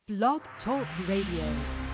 Blog Talk Radio.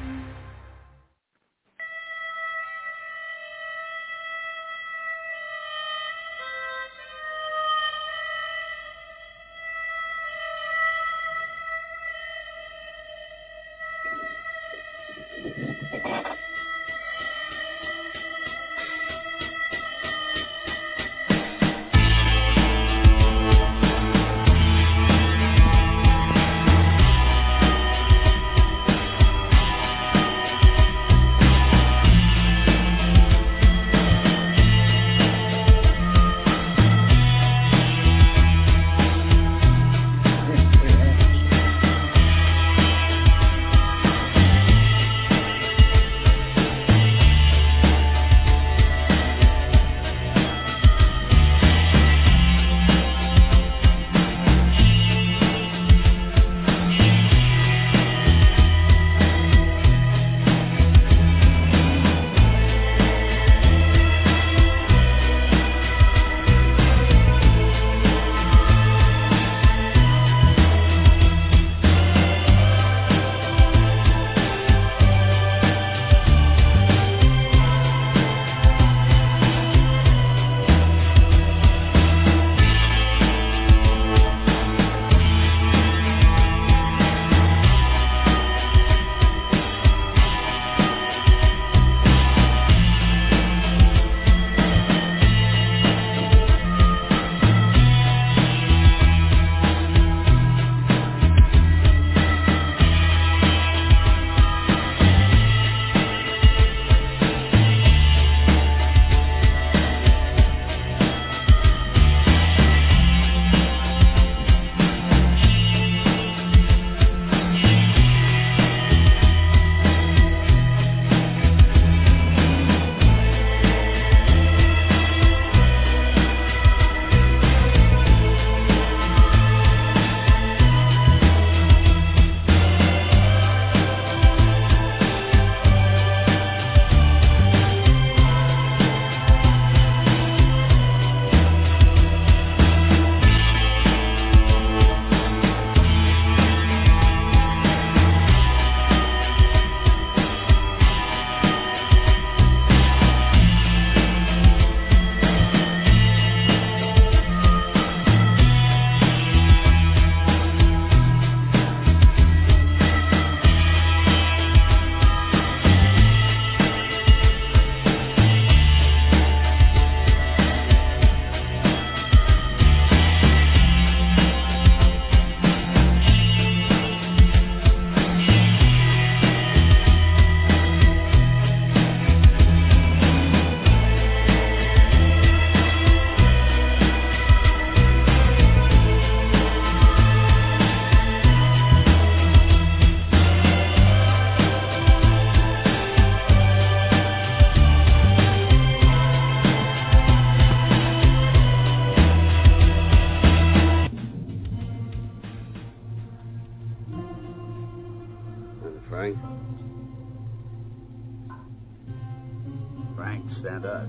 Frank sent us.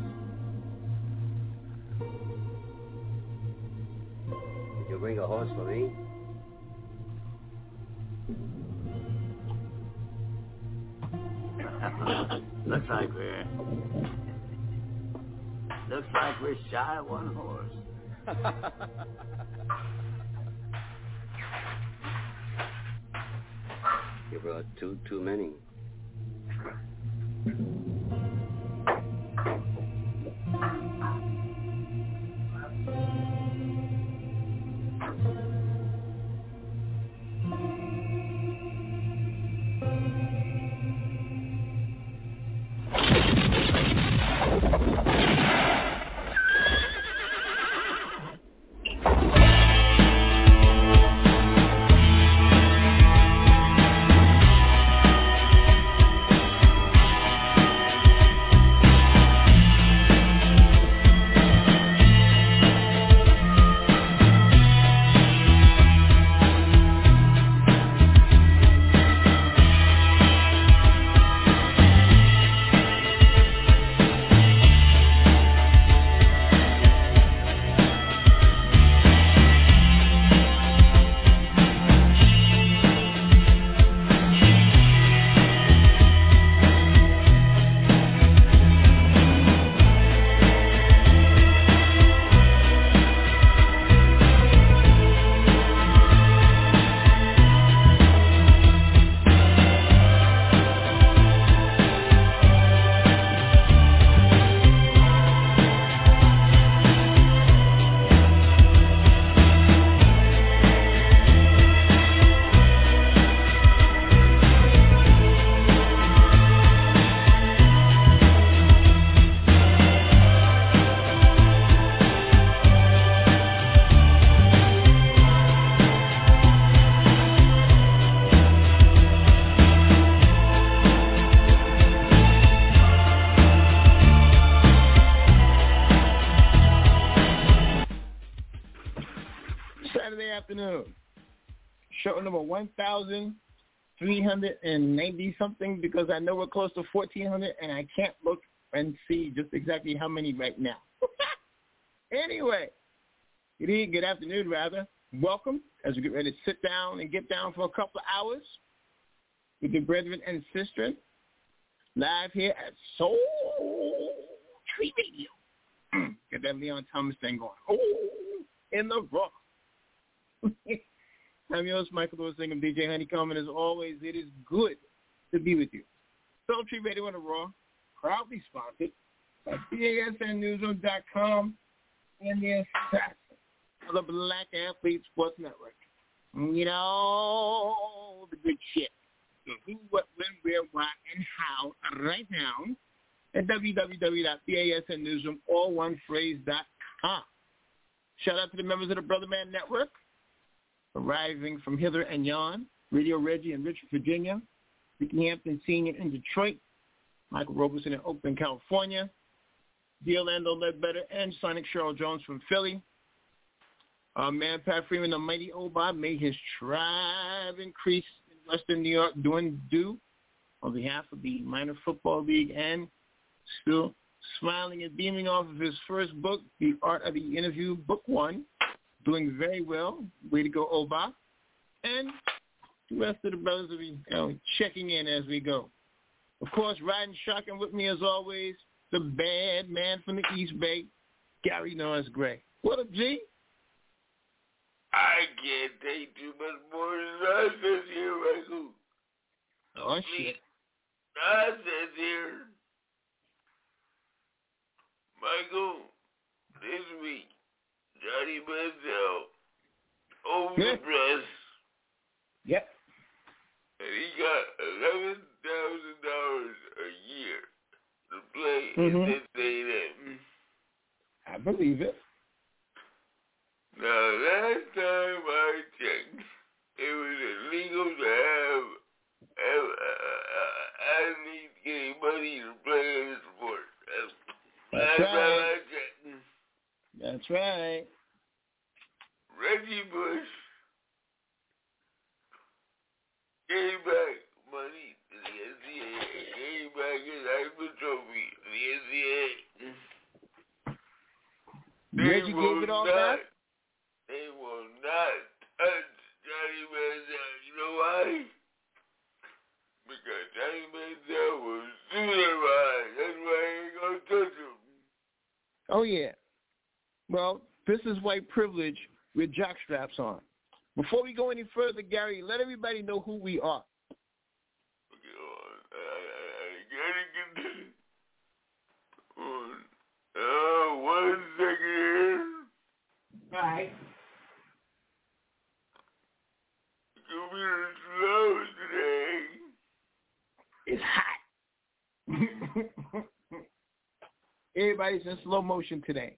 Did you bring a horse for me? Looks like we're shy of one horse. You brought two too many. show number 1,390 something, because I know we're close to 1,400, and I can't look and see just exactly how many right now. Anyway, good afternoon, rather. Welcome as we get ready to sit down and get down for a couple of hours with your brethren and sisters live here at Soul Tree Radio. Get that Leon Thomas thing going. Oh, in the raw. I'm your host, Michael Lewis Ingham, DJ Honeycomb, and as always, it is good to be with you. Soul Tree Radio on the Raw, proudly sponsored by BASNNewsroom.com and the assassin of the Black Athlete Sports Network. You know, the good shit. Who, what, when, where, why, and how right now at www.basnnewsroom.com. Shout out to the members of the Brother Man Network, arriving from hither and yon, Radio Reggie in Richmond, Virginia, Ricky Hampton Sr. in Detroit, Michael Roberson in Oakland, California, D'Orlando Ledbetter, and Sonic Cheryl Jones from Philly. Our man Pat Freeman, the mighty Oba, made his tribe increase in Western New York doing due on behalf of the Minor Football League, and still smiling and beaming off of his first book, The Art of the Interview, Book 1, doing very well. Way to go, Oba. And the rest of the brothers will be checking in as we go. Of course, riding shotgun with me as always, the bad man from the East Bay, Gary Norris Gray. What up, G? I can't take too much more nonsense here, Michael. Oh, shit. Nonsense here. Michael, this week, Johnny Manziel over the press. Yep. And he got $11,000 a year to play in this A&M. I believe it. Now, last time I checked, it was illegal to have athletes getting money to play in the sport. Last time I checked. That's right. Reggie Bush gave back money to the NCAA, gave back his Heisman Trophy to the NCAA. Reggie gave it all back? They will not touch Johnny Manziel. You know why? Because Johnny Manziel was suicide. That's why I ain't gonna touch him. Oh, yeah. Well, this is white privilege with jock straps on. Before we go any further, Gary, let everybody know who we are. Okay, I gotta get this. One second here. All right. Computer slow today. It's hot. Everybody's in slow motion today.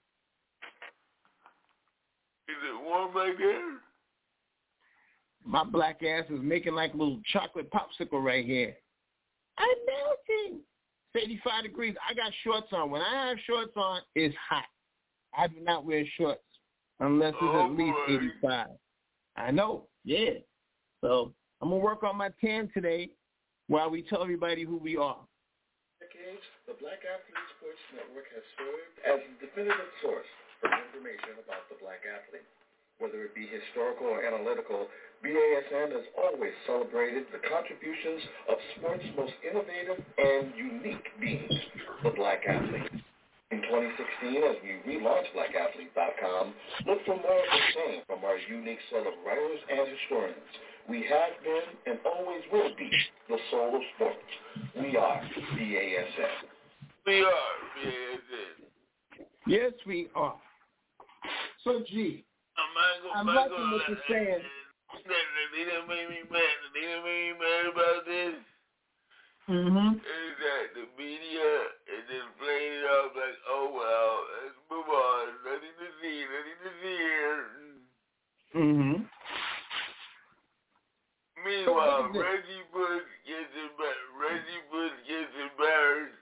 Is it warm back there? My black ass is making like a little chocolate popsicle right here. I'm melting. It's 85 degrees. I got shorts on. When I have shorts on, it's hot. I do not wear shorts unless it's at least 85. I know. Yeah. So I'm going to work on my tan today while we tell everybody who we are. Decades, the Black Athlete Sports Network has served as the definitive source for information about the black athlete. Whether it be historical or analytical, BASN has always celebrated the contributions of sports' most innovative and unique beings, the black athlete. In 2016, as we relaunched BlackAthlete.com, look for more of the same from our unique set of writers and historians. We have been and always will be the soul of sports. We are BASN. We are BASN. Yes, we are. So, G, I'm liking what you're saying. They done made me mad. They done made me mad about this. Mm-hmm. Is that the media is just playing it off like, oh, well, let's move on. Nothing to see here. Mm-hmm. Meanwhile, Reggie Bush gets embarrassed.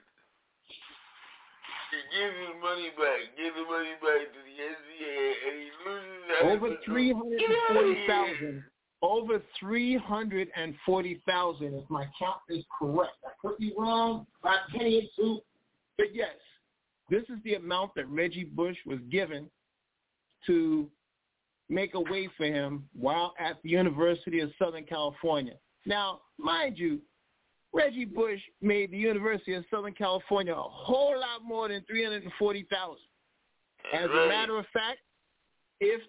He gives his money back to the NCAA, and he loses that. Over $340,000 over 340,000, if my count is correct. I could be wrong, about 10 but yes, this is the amount that Reggie Bush was given to make a way for him while at the University of Southern California. Now, mind you, Reggie Bush made the University of Southern California a whole lot more than 340,000. As a matter of fact, if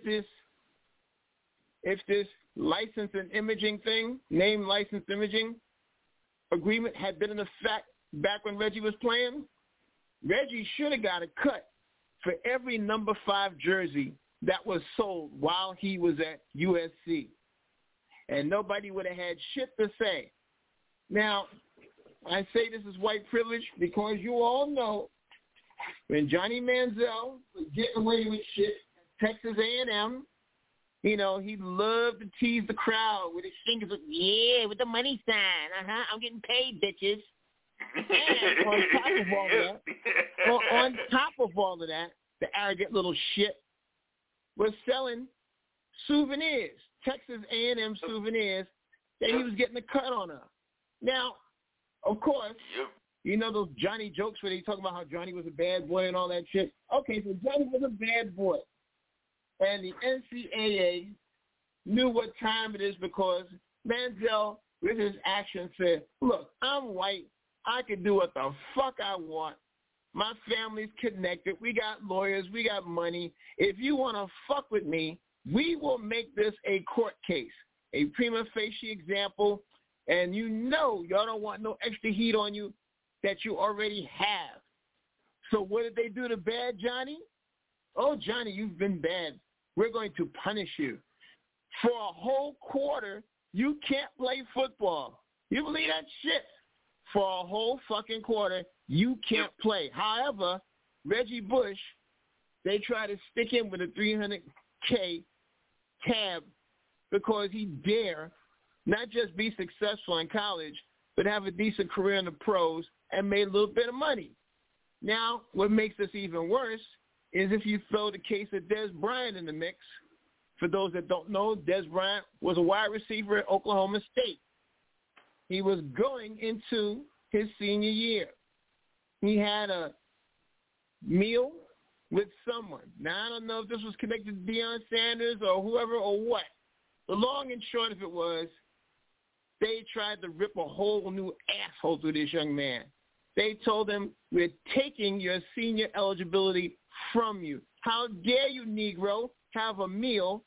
this license and imaging thing, name license imaging agreement had been in effect back when Reggie was playing, Reggie should have got a cut for every number 5 jersey that was sold while he was at USC. And nobody would have had shit to say. Now, I say this is white privilege because you all know when Johnny Manziel was getting away with shit at Texas A&M, you know, he loved to tease the crowd with his fingers up, yeah, with the money sign. I'm getting paid, bitches. And on top of all of that, the arrogant little shit was selling souvenirs, Texas A&M souvenirs, that he was getting a cut on her. Now, of course, you know those Johnny jokes where they talk about how Johnny was a bad boy and all that shit? Okay, so Johnny was a bad boy. And the NCAA knew what time it is because Manziel, with his actions, said, look, I'm white. I can do what the fuck I want. My family's connected. We got lawyers. We got money. If you want to fuck with me, we will make this a court case, a prima facie example, and you know y'all don't want no extra heat on you that you already have. So what did they do to bad Johnny? Oh, Johnny, you've been bad. We're going to punish you. For a whole quarter, you can't play football. You believe that shit? For a whole fucking quarter, you can't play. However, Reggie Bush, they try to stick him with a $300K tab because he dare not just be successful in college, but have a decent career in the pros and made a little bit of money. Now, what makes this even worse is if you throw the case of Des Bryant in the mix. For those that don't know, Des Bryant was a wide receiver at Oklahoma State. He was going into his senior year. He had a meal with someone. Now, I don't know if this was connected to Deion Sanders or whoever or what. The long and short of it was they tried to rip a whole new asshole through this young man. They told him, we're taking your senior eligibility from you. How dare you, Negro, have a meal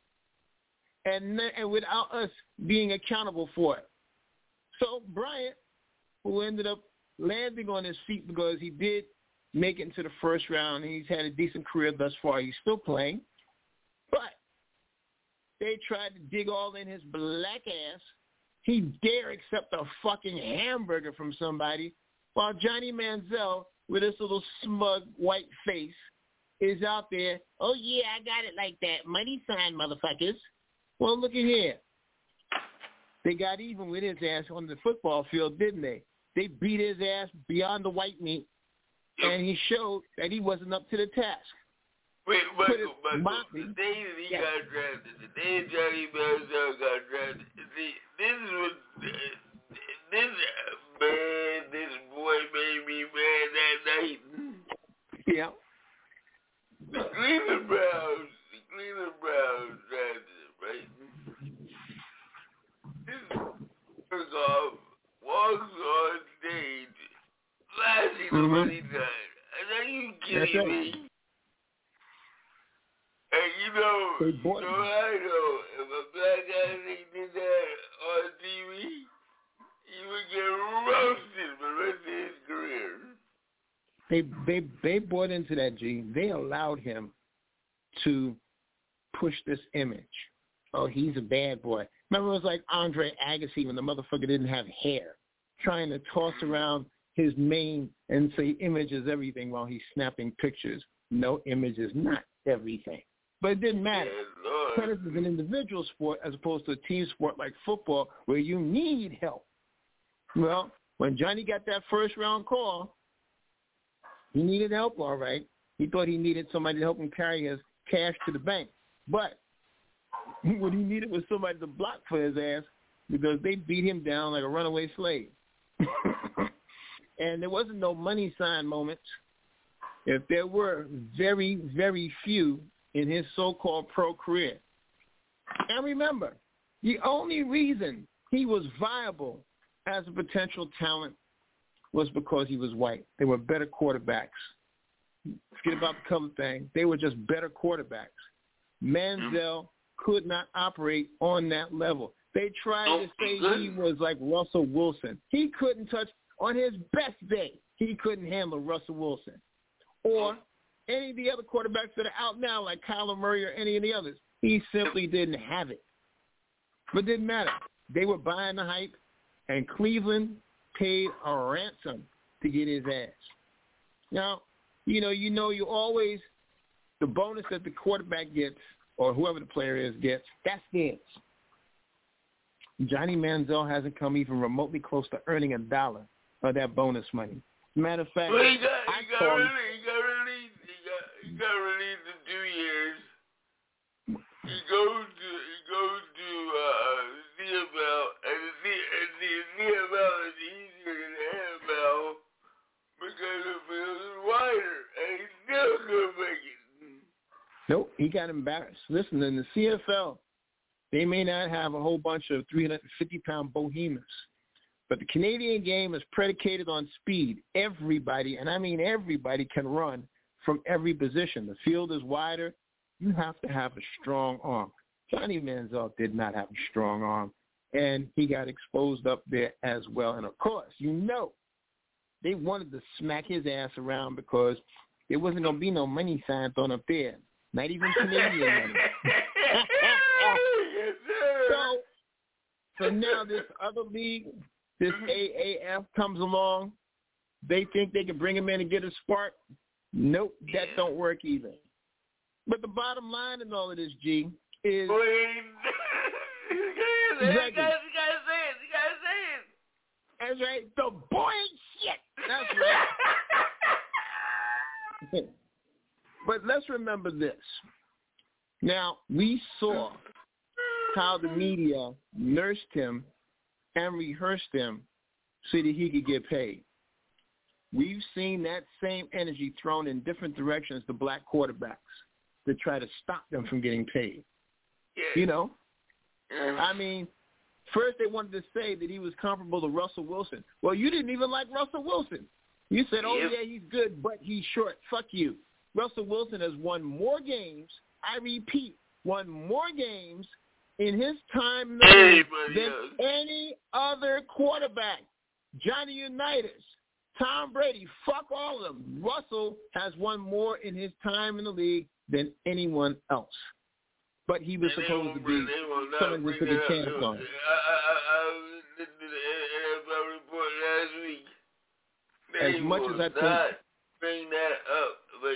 and without us being accountable for it. So Bryant, who ended up landing on his feet because he did make it into the first round, and he's had a decent career thus far. He's still playing. But they tried to dig all in his black ass. He dare accept a fucking hamburger from somebody, while Johnny Manziel, with his little smug white face, is out there, oh, yeah, I got it like that. Money sign, motherfuckers. Well, look at here. They got even with his ass on the football field, didn't they? They beat his ass beyond the white meat, and he showed that he wasn't up to the task. Wait, Michael, the day that he got drafted, the day Johnny Manziel got drafted, see, this boy made me mad that night. Yeah. The Cleveland Browns drafted him, right? This first off walks on stage, flashing the money sign. Are you kidding me? And you know, so I know, if a black guy did that on TV, he would get roasted for the rest of his career. They bought into that, G. They allowed him to push this image. Oh, he's a bad boy. Remember, it was like Andre Agassi when the motherfucker didn't have hair, trying to toss around his mane and say image is everything while he's snapping pictures. No, image is not everything. But it didn't matter. Tennis is an individual sport as opposed to a team sport like football where you need help. Well, when Johnny got that first round call, he needed help, all right. He thought he needed somebody to help him carry his cash to the bank. But What he needed was somebody to block for his ass because they beat him down like a runaway slave. And there wasn't no money sign moments. If there were, very, very few in his so-called pro career. And remember, the only reason he was viable as a potential talent was because he was white. They were better quarterbacks. Forget about the color thing. They were just better quarterbacks. Manziel could not operate on that level. They tried to say he was like Russell Wilson. He couldn't touch, on his best day, he couldn't handle Russell Wilson. Or any of the other quarterbacks that are out now, like Kyler Murray or any of the others. He simply didn't have it. But it didn't matter. They were buying the hype, and Cleveland paid a ransom to get his ass. Now, you always, the bonus that the quarterback gets, or whoever the player is gets, that's theirs. Johnny Manziel hasn't come even remotely close to earning $1 of that bonus money. Matter of fact, well, he got released in 2 years. He goes to CFL, and the CFL is easier than the NFL because the field is wider, and he's still gonna make it. Nope, he got embarrassed. Listen, in the CFL, they may not have a whole bunch of 350-pound behemoths, but the Canadian game is predicated on speed. Everybody, and I mean everybody, can run from every position. The field is wider. You have to have a strong arm. Johnny Manziel did not have a strong arm, and he got exposed up there as well. And, of course, they wanted to smack his ass around because there wasn't going to be no money sign thrown up there, not even Canadian money. So now this other league, this AAF comes along. They think they can bring him in and get a spark. Nope, that don't work either. But the bottom line in all of this, G, is... You gotta say it. That's right. The boy ain't shit. That's right. But let's remember this. Now, we saw how the media nursed him and rehearsed him so that he could get paid. We've seen that same energy thrown in different directions to black quarterbacks to try to stop them from getting paid. Yeah. I mean, first they wanted to say that he was comparable to Russell Wilson. Well, you didn't even like Russell Wilson. You said, yeah, he's good, but he's short. Fuck you. Russell Wilson has won more games, I repeat, won more games in his time than any other quarterback. Johnny Unitas, Tom Brady, fuck all of them. Russell has won more in his time in the league than anyone else. But he was supposed to be someone who took a chance on him. I listened to the NFL report last week. As much as I think, bring that up, but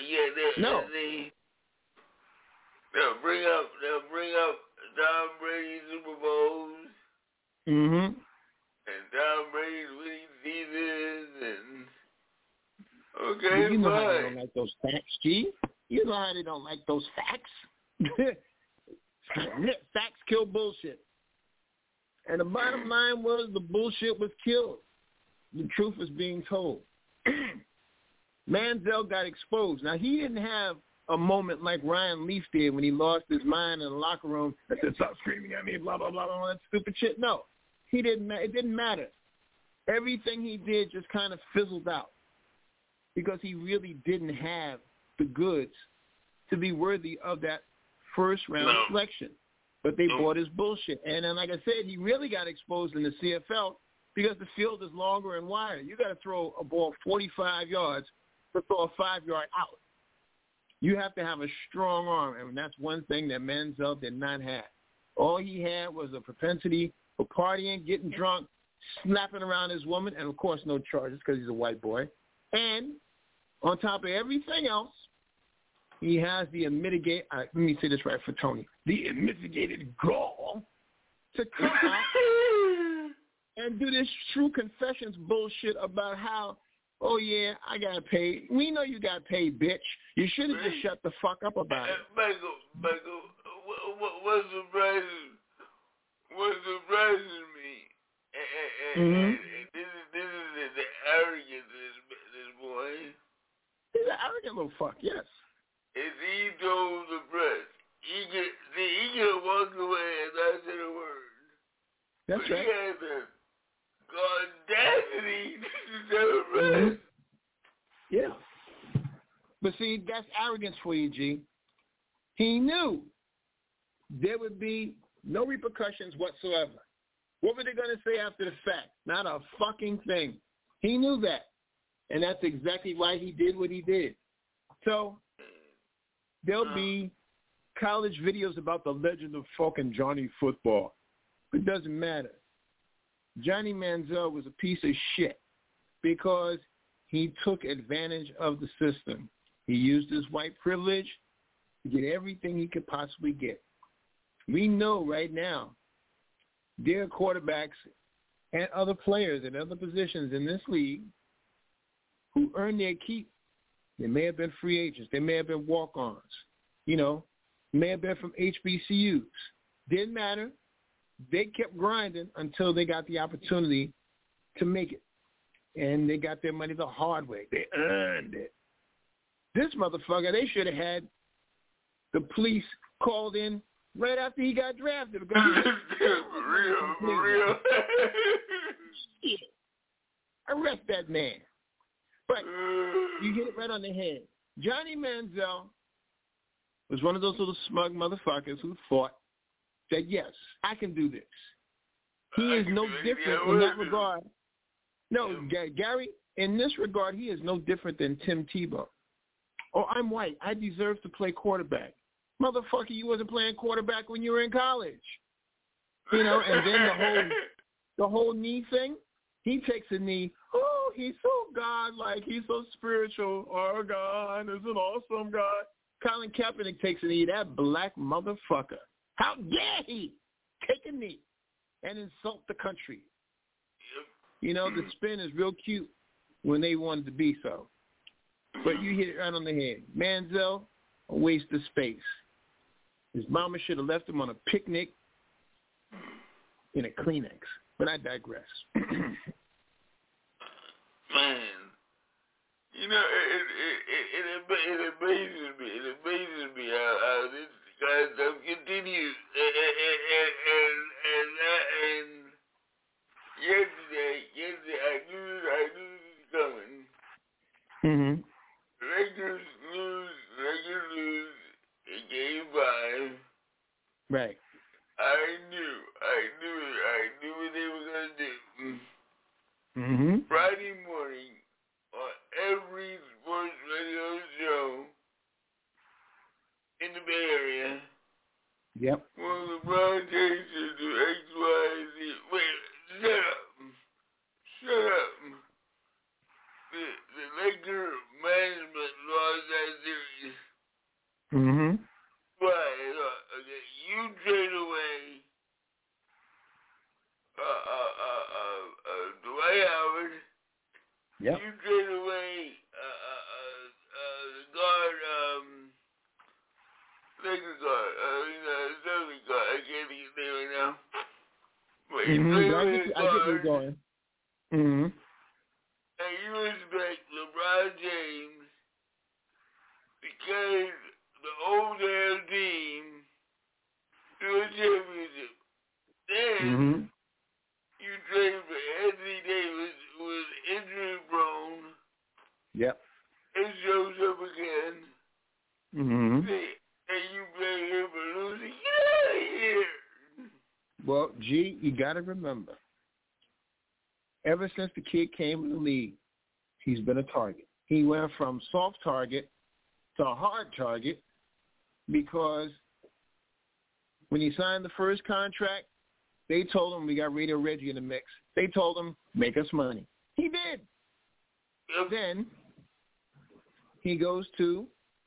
they'll bring up Tom Brady's Super Bowls. Mm-hmm. And Tom Brady's winning seasons, and okay, you know how they don't like those facts, G. You know how they don't like those facts. Facts kill bullshit. And the bottom line was the bullshit was killed. The truth was being told. Manziel got exposed. Now, he didn't have a moment like Ryan Leaf did when he lost his mind in the locker room and said, stop screaming at me, blah, blah, blah, all that stupid shit. No, he didn't. It didn't matter. Everything he did just kind of fizzled out because he really didn't have the goods to be worthy of that first-round selection. But they bought his bullshit. And then, like I said, he really got exposed in the CFL because the field is longer and wider. You got to throw a ball 45 yards to throw a 5-yard out. You have to have a strong arm, and that's one thing that Manziel did not have. All he had was a propensity for partying, getting drunk, snapping around his woman, and, of course, no charges because he's a white boy. And on top of everything else, he has the unmitigated, let me say this right for Tony, the unmitigated gall to come out and do this true confessions bullshit about how, oh, yeah, I got paid. We know you got paid, bitch. You should have just shut the fuck up about it. Michael, what surprises me, and this is the arrogance of this boy. He's an arrogant little fuck, yes. Is he told the press, he could walk away and not say a word. That's but right. He had the audacity to tell the press. Yeah. But see, that's arrogance for you, G. He knew there would be no repercussions whatsoever. What were they going to say after the fact? Not a fucking thing. He knew that. And that's exactly why he did what he did. So there'll be college videos about the legend of fucking Johnny Football. It doesn't matter. Johnny Manziel was a piece of shit because he took advantage of the system. He used his white privilege to get everything he could possibly get. We know right now there are quarterbacks and other players in other positions in this league who earn their keep. They may have been free agents. They may have been walk-ons. May have been from HBCUs. Didn't matter. They kept grinding until they got the opportunity to make it. And they got their money the hard way. They earned it. This motherfucker, they should have had the police called in right after he got drafted. For real. Shit. Arrest that man. But you hit it right on the head. Johnny Manziel was one of those little smug motherfuckers who thought that, yes, I can do this. He is no different in that regard. No, Gary, in this regard, he is no different than Tim Tebow. Oh, I'm white. I deserve to play quarterback. Motherfucker, you wasn't playing quarterback when you were in college. And then the whole knee thing, he takes a knee. Oh, he's so godlike. He's so spiritual. Oh, God is an awesome God. Colin Kaepernick takes a knee. That black motherfucker. How dare he take a knee and insult the country? The spin is real cute when they wanted to be so. But you hit it right on the head. Manziel, a waste of space. His mama should have left him on a picnic in a Kleenex. But I digress. Man, it amazes me how this kind of stuff continues. And yesterday, I knew it was coming. Mm-hmm. Lakers lose in Game 5. Right. I knew what they were going to do. Mm-hmm. Friday morning, on every sports radio show in the Bay Area, yep. when LeBron James should do X, Y, Z. Wait, shut up. The Laker management lost that series. Mm-hmm. Right. Okay. You trade away Dwight Howard. Yep. You trade away the guard, Laker guard, Sterling guard. I can't think of his name right now. But you trade away the guard. I get where you're going. Mm-hmm. And you respect LeBron James because the old damn team to a championship. Then you trade for Anthony Davis, who was injury prone. Yep. And shows up again. Mm-hmm. And you blame him for losing. Get out of here. Well, G, you got to remember, ever since the kid came in the league, he's been a target. He went from soft target to a hard target because when he signed the first contract, they told him, we got Radio Reggie in the mix. They told him, make us money. He did. Then he goes to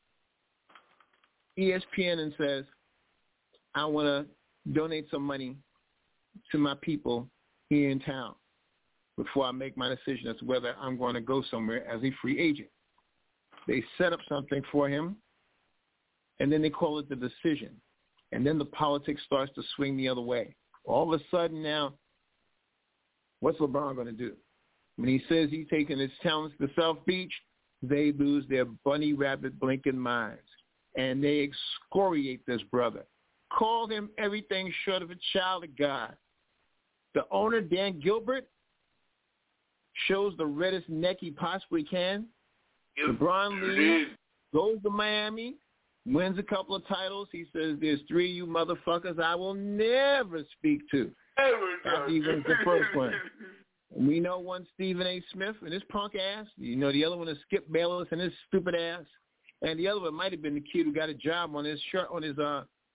ESPN and says, I want to donate some money to my people here in town before I make my decision as to whether I'm going to go somewhere as a free agent. They set up something for him, and then they call it the decision. And then the politics starts to swing the other way. All of a sudden now, what's LeBron going to do? When he says he's taking his talents to South Beach, they lose their bunny rabbit blinking minds. And they excoriate this brother. Call him everything short of a child of God. The owner, Dan Gilbert, shows the reddest neck he possibly can. LeBron leaves, goes to Miami, wins a couple of titles. He says, there's 3 of you motherfuckers I will never speak to. After he wins the first one. We know one Stephen A. Smith and his punk ass. You know the other one is Skip Bayless and his stupid ass. And the other one might have been the kid who got a job on his shirt, on his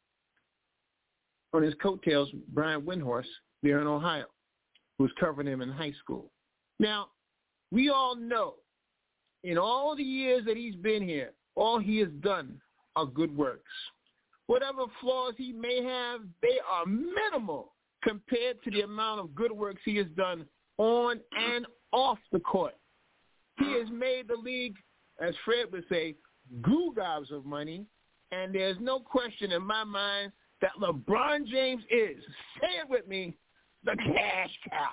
coattails, Brian Windhorst, there in Ohio, who was covering him in high school. Now, we all know in all the years that he's been here, all he has done are good works. Whatever flaws he may have, they are minimal compared to the amount of good works he has done on and off the court. He has made the league, as Fred would say, goo gobs of money, and there's no question in my mind that LeBron James is, say it with me, the cash cow.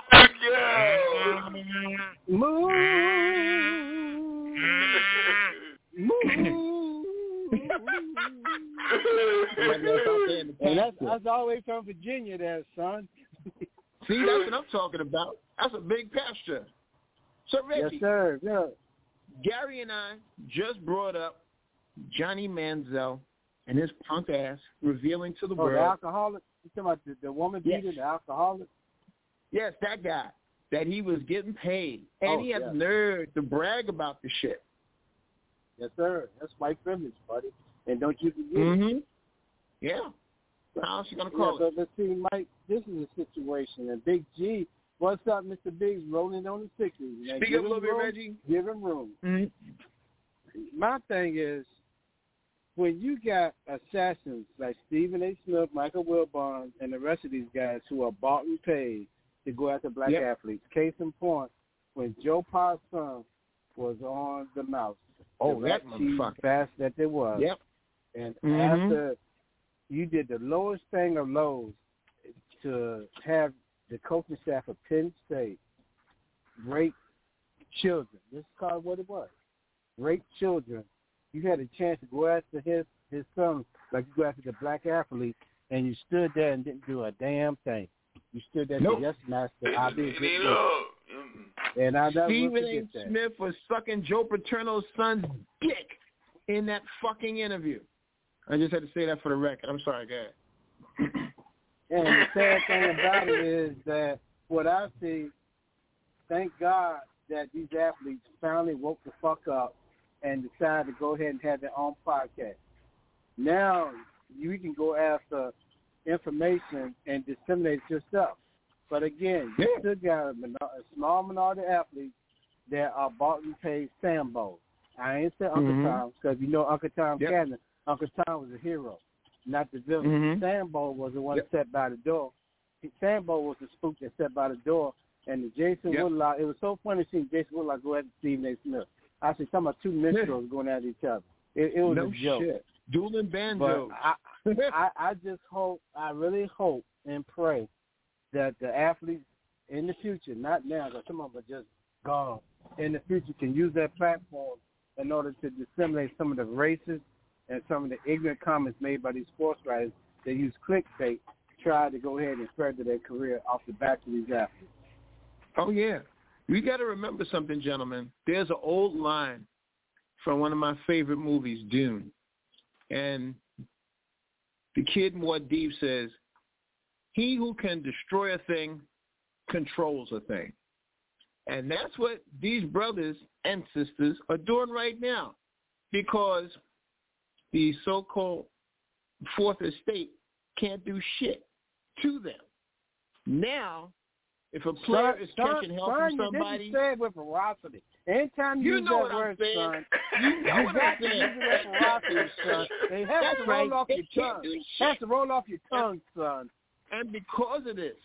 Move. And that's all the way from Virginia there, son. See, that's what I'm talking about. That's a big pasture. So, Reggie, yes, sir. Yeah. Gary and I just brought up Johnny Manziel and his punk ass revealing to the world. The alcoholic? You talking about the woman beater, the alcoholic? Yes, that guy. That he was getting paid. And he had the nerve to brag about the shit. Yes, sir. That's white privilege, buddy. And don't you forget it. Yeah. How else you going to call it? But see, Mike, this is a situation. And Big G, what's up, Mr. Biggs, rolling on the 60s. Speak up a little bit, Reggie. Give him room. My thing is, when you got assassins like Stephen A. Smith, Michael Wilbon, and the rest of these guys who are bought and paid to go after black athletes, case in point, when Joe Pa's son was on the mouse, that motherfucker. Fast that there was. Yep. And after you did the lowest thing of lows to have the coaching staff of Penn State rape children. This is called what it was. Rape children. You had a chance to go after his son like you go after the black athlete, and you stood there and didn't do a damn thing. You stood there and said, yes, master, I'll be a good coach. And I never Stephen forget A. that. Smith was sucking Joe Paterno's son's dick in that fucking interview. I just had to say that for the record. I'm sorry, go ahead. And the sad thing about it is that what I see, thank God that these athletes finally woke the fuck up and decided to go ahead and have their own podcast. Now you can go after information and disseminate it yourself. But again, you still got a small minority of athletes that are bought and paid Sambo. I ain't say Uncle Tom, because you know Uncle Tom Cannon. Uncle Tom was a hero, not the villain. Sambo was the one that sat by the door. Sambo was the spook that sat by the door. And the Jason Woodlock, it was so funny seeing Jason Woodlock go at Stephen A. Smith. I said, talking about two minstrels going at each other. It was a joke. Shit. Dueling banjos. But I just hope, I really hope and pray that the athletes in the future, not now, because some of them are just gone, in the future can use that platform in order to disseminate some of the racist and some of the ignorant comments made by these sports writers that use clickbait to try to go ahead and further their career off the back of these athletes. Oh, yeah. You got to remember something, gentlemen. There's an old line from one of my favorite movies, Dune. And the kid Muad'Dib says, he who can destroy a thing controls a thing. And that's what these brothers and sisters are doing right now, because the so-called Fourth Estate can't do shit to them. Now, if a player is catching help from somebody, you didn't say it with veracity. Anytime you use that word, son, you got to use it with veracity, son. It has to roll off your tongue. It has to roll off your tongue, son. And because of this,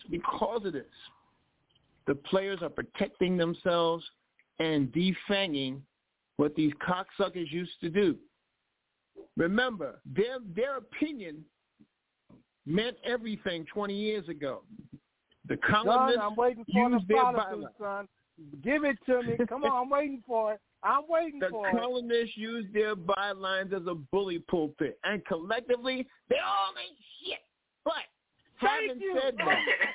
the players are protecting themselves and defanging what these cocksuckers used to do. Remember, their opinion meant everything 20 years ago. The Son, colonists I'm waiting for the used their follow-through, byline. son. Give it to me. Come on, I'm waiting for it. I'm waiting The for it. colonists used their bylines as a bully pulpit, and collectively, they all ain't shit. But having Thank you. said that,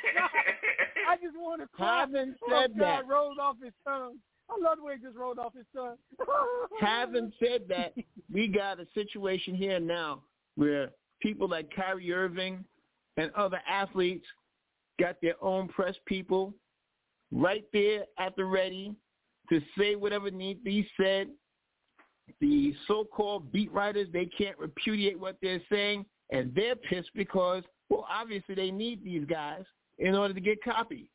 I just want to cry. having said that, God rolled off his tongue. I love the way he just rolled off his tongue. having said that, we got a situation here now where people like Kyrie Irving and other athletes got their own press people right there at the ready to say whatever needs to be said. The so-called beat writers, they can't repudiate what they're saying, and they're pissed because, well, obviously they need these guys in order to get copy.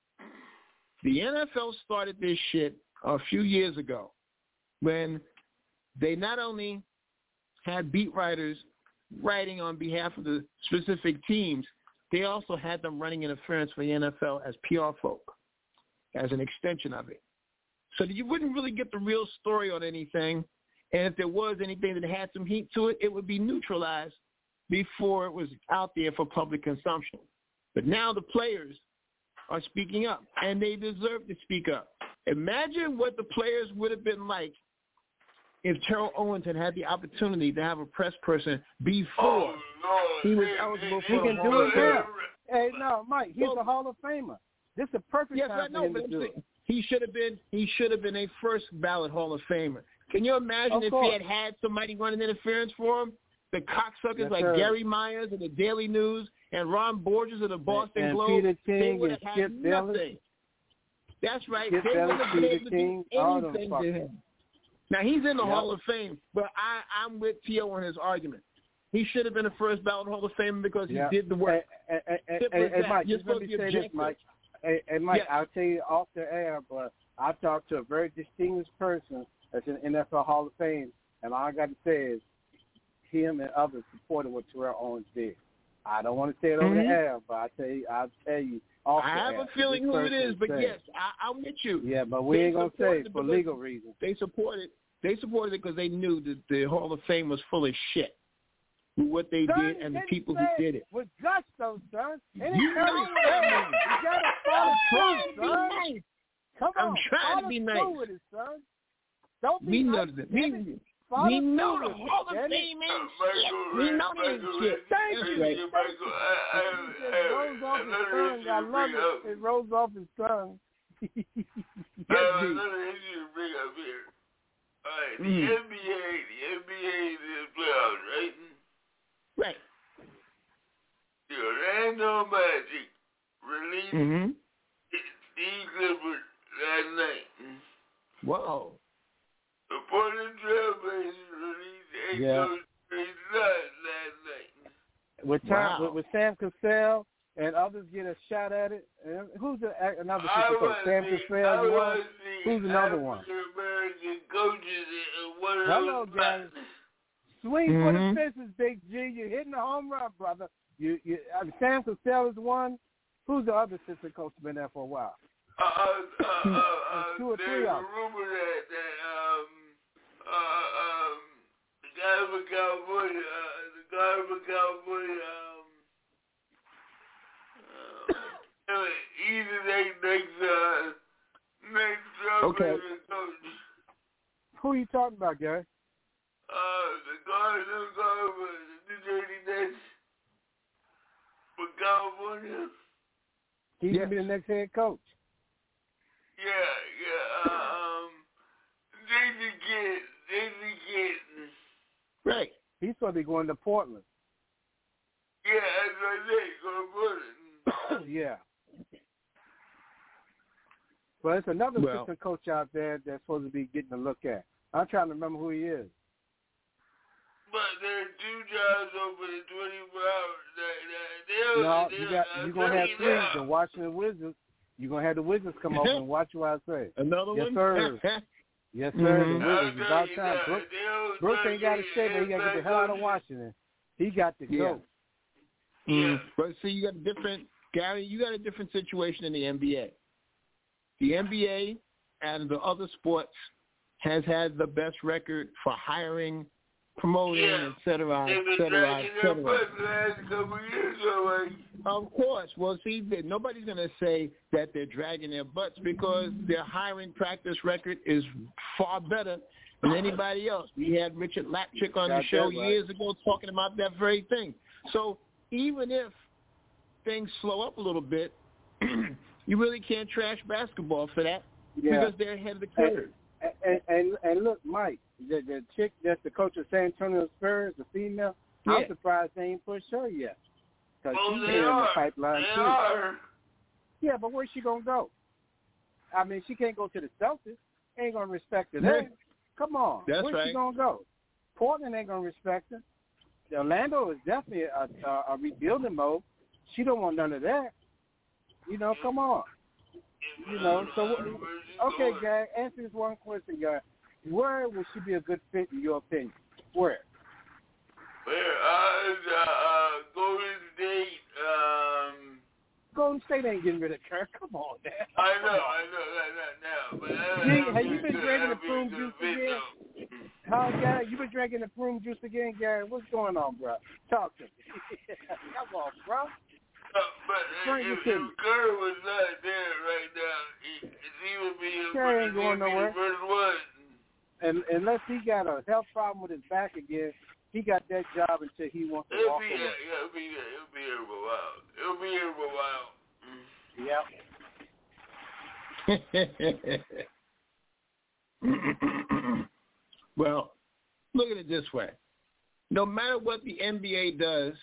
The NFL started this shit a few years ago when they not only had beat writers writing on behalf of the specific teams, they also had them running interference for the NFL as PR folk, as an extension of it. So that you wouldn't really get the real story on anything, and if there was anything that had some heat to it, it would be neutralized before it was out there for public consumption. But now the players are speaking up, and they deserve to speak up. Imagine what the players would have been like if Terrell Owens had the opportunity to have a press person before he was eligible He for can the do Hall it of Fame. now. Hey, no, Mike, he's a Hall of Famer. This is a perfect Yes, time I know, for him but to I'm do saying it. he should have been a first ballot Hall of Famer. Can you imagine Of if course. he had somebody running interference for him? The cocksuckers Yes, like sir. Gary Myers of the Daily News and Ron Borges of the Boston and Globe, Peter they King would and have had Skip nothing. Bayless. That's right. Skip They wouldn't Bayless, have been Peter able to King, do all them anything to fuckers. him. Now, he's in the Yep. Hall of Fame, but I'm with T.O. on his argument. He should have been a first ballot Hall of Famer because he did the work. And Mike, You're just let supposed me to be say this, objective. Mike. And Mike, Yes. I'll tell you off the air, but I talked to a very distinguished person that's in the NFL Hall of Fame, and all I got to say is him and others supported what Terrell Owens did. I don't want to say it over the air, but I'll tell you off the I have air. a feeling This who it person is, but said. yes, I'm with you. Yeah, but we They ain't going to say supported it it for because legal reasons. They supported it because they knew that the Hall of Fame was full of shit with what they Son, did and the didn't people say who did it. With gusto, son. Anytime You know you what I say, mean. you got to follow I'm trying to through, be son. nice. Come I'm on, trying to follow be through nice. with it, son. Don't be We know nice, that. damn it. We Follow know through the with it, Hall of damn it. Fame ain't shit. We know they ain't shit. Thank That's you. right. It rolls off his tongue. I love it. It rolls off his tongue. Another issue to bring up here. All right, the NBA is in the playoffs, right? Right. The Orlando Magic released Steve Clifford last night. Whoa. The Portland Trailblazers released Coach Chris Dunn last night. With Sam Cassell and others get a shot at it. And who's another coach? Sam Cassell one. Who's another one? African-American coaches in one of Hello, those guys. spots. Swing for the fences, Big G. You're hitting a home run, brother. Sam Cassell is one. Who's the other assistant coach been there for a while? Two or three there's of a them. rumor that the guy from California, he's the next Trailblazer coach. Who are you talking about, Gary? The guard for the New Jersey Nets from California. He's gonna be the next head coach. Jason Kidd. Right. He's supposed to be going to Portland. Yeah, that's what I said. Going to Portland. Yeah. Well, there's another assistant coach out there that's supposed to be getting a look at. I'm trying to remember who he is. But there are two jobs open in 24 hours. You're going to have three. The Washington Wizards. You're going to have the Wizards come over and watch what I say. Another yes, one? Sir. Yes, sir. The Wizards. It's about time. Brooks ain't got to stay, but he got to get the hell out of Washington. He got to go. Yeah. But see, you got a different situation in the NBA. The NBA and the other sports has had the best record for hiring promoting, et cetera, et cetera, et cetera. The last couple of years already. Of course. Well, see, nobody's going to say that they're dragging their butts because their hiring practice record is far better than anybody else. We had Richard Lapchick on the show years ago talking about that very thing. So even if things slow up a little bit, you really can't trash basketball for that because they're ahead of the curve. And look, Mike, the chick that's the coach of San Antonio Spurs, the female, I'm surprised they ain't pushed her yet. Because she's in the pipeline too. Yeah, but where's she going to go? I mean, she can't go to the Celtics. Ain't going to respect her there. Come on. That's where's she going to go? Portland ain't going to respect her. Orlando is definitely a rebuilding mode. She don't want none of that. You know, come on. You know, so, okay, guy, answer this one question, guy. Where would she be a good fit in your opinion? Where? Golden State. Golden State ain't getting rid of Kirk. Come on, man. I know, not now. But have you been drinking the prune juice again? How, Gary? You been drinking the prune juice again, Gary? What's going on, bro? Talk to me. Come on, bro. But if Kerr was not there right now, he would be Kerr ain't going nowhere. The first one. And unless he got a health problem with his back again, he got that job until he wants to walk away. He'll be here for a while. Yep. Well, look at it this way. No matter what the NBA does,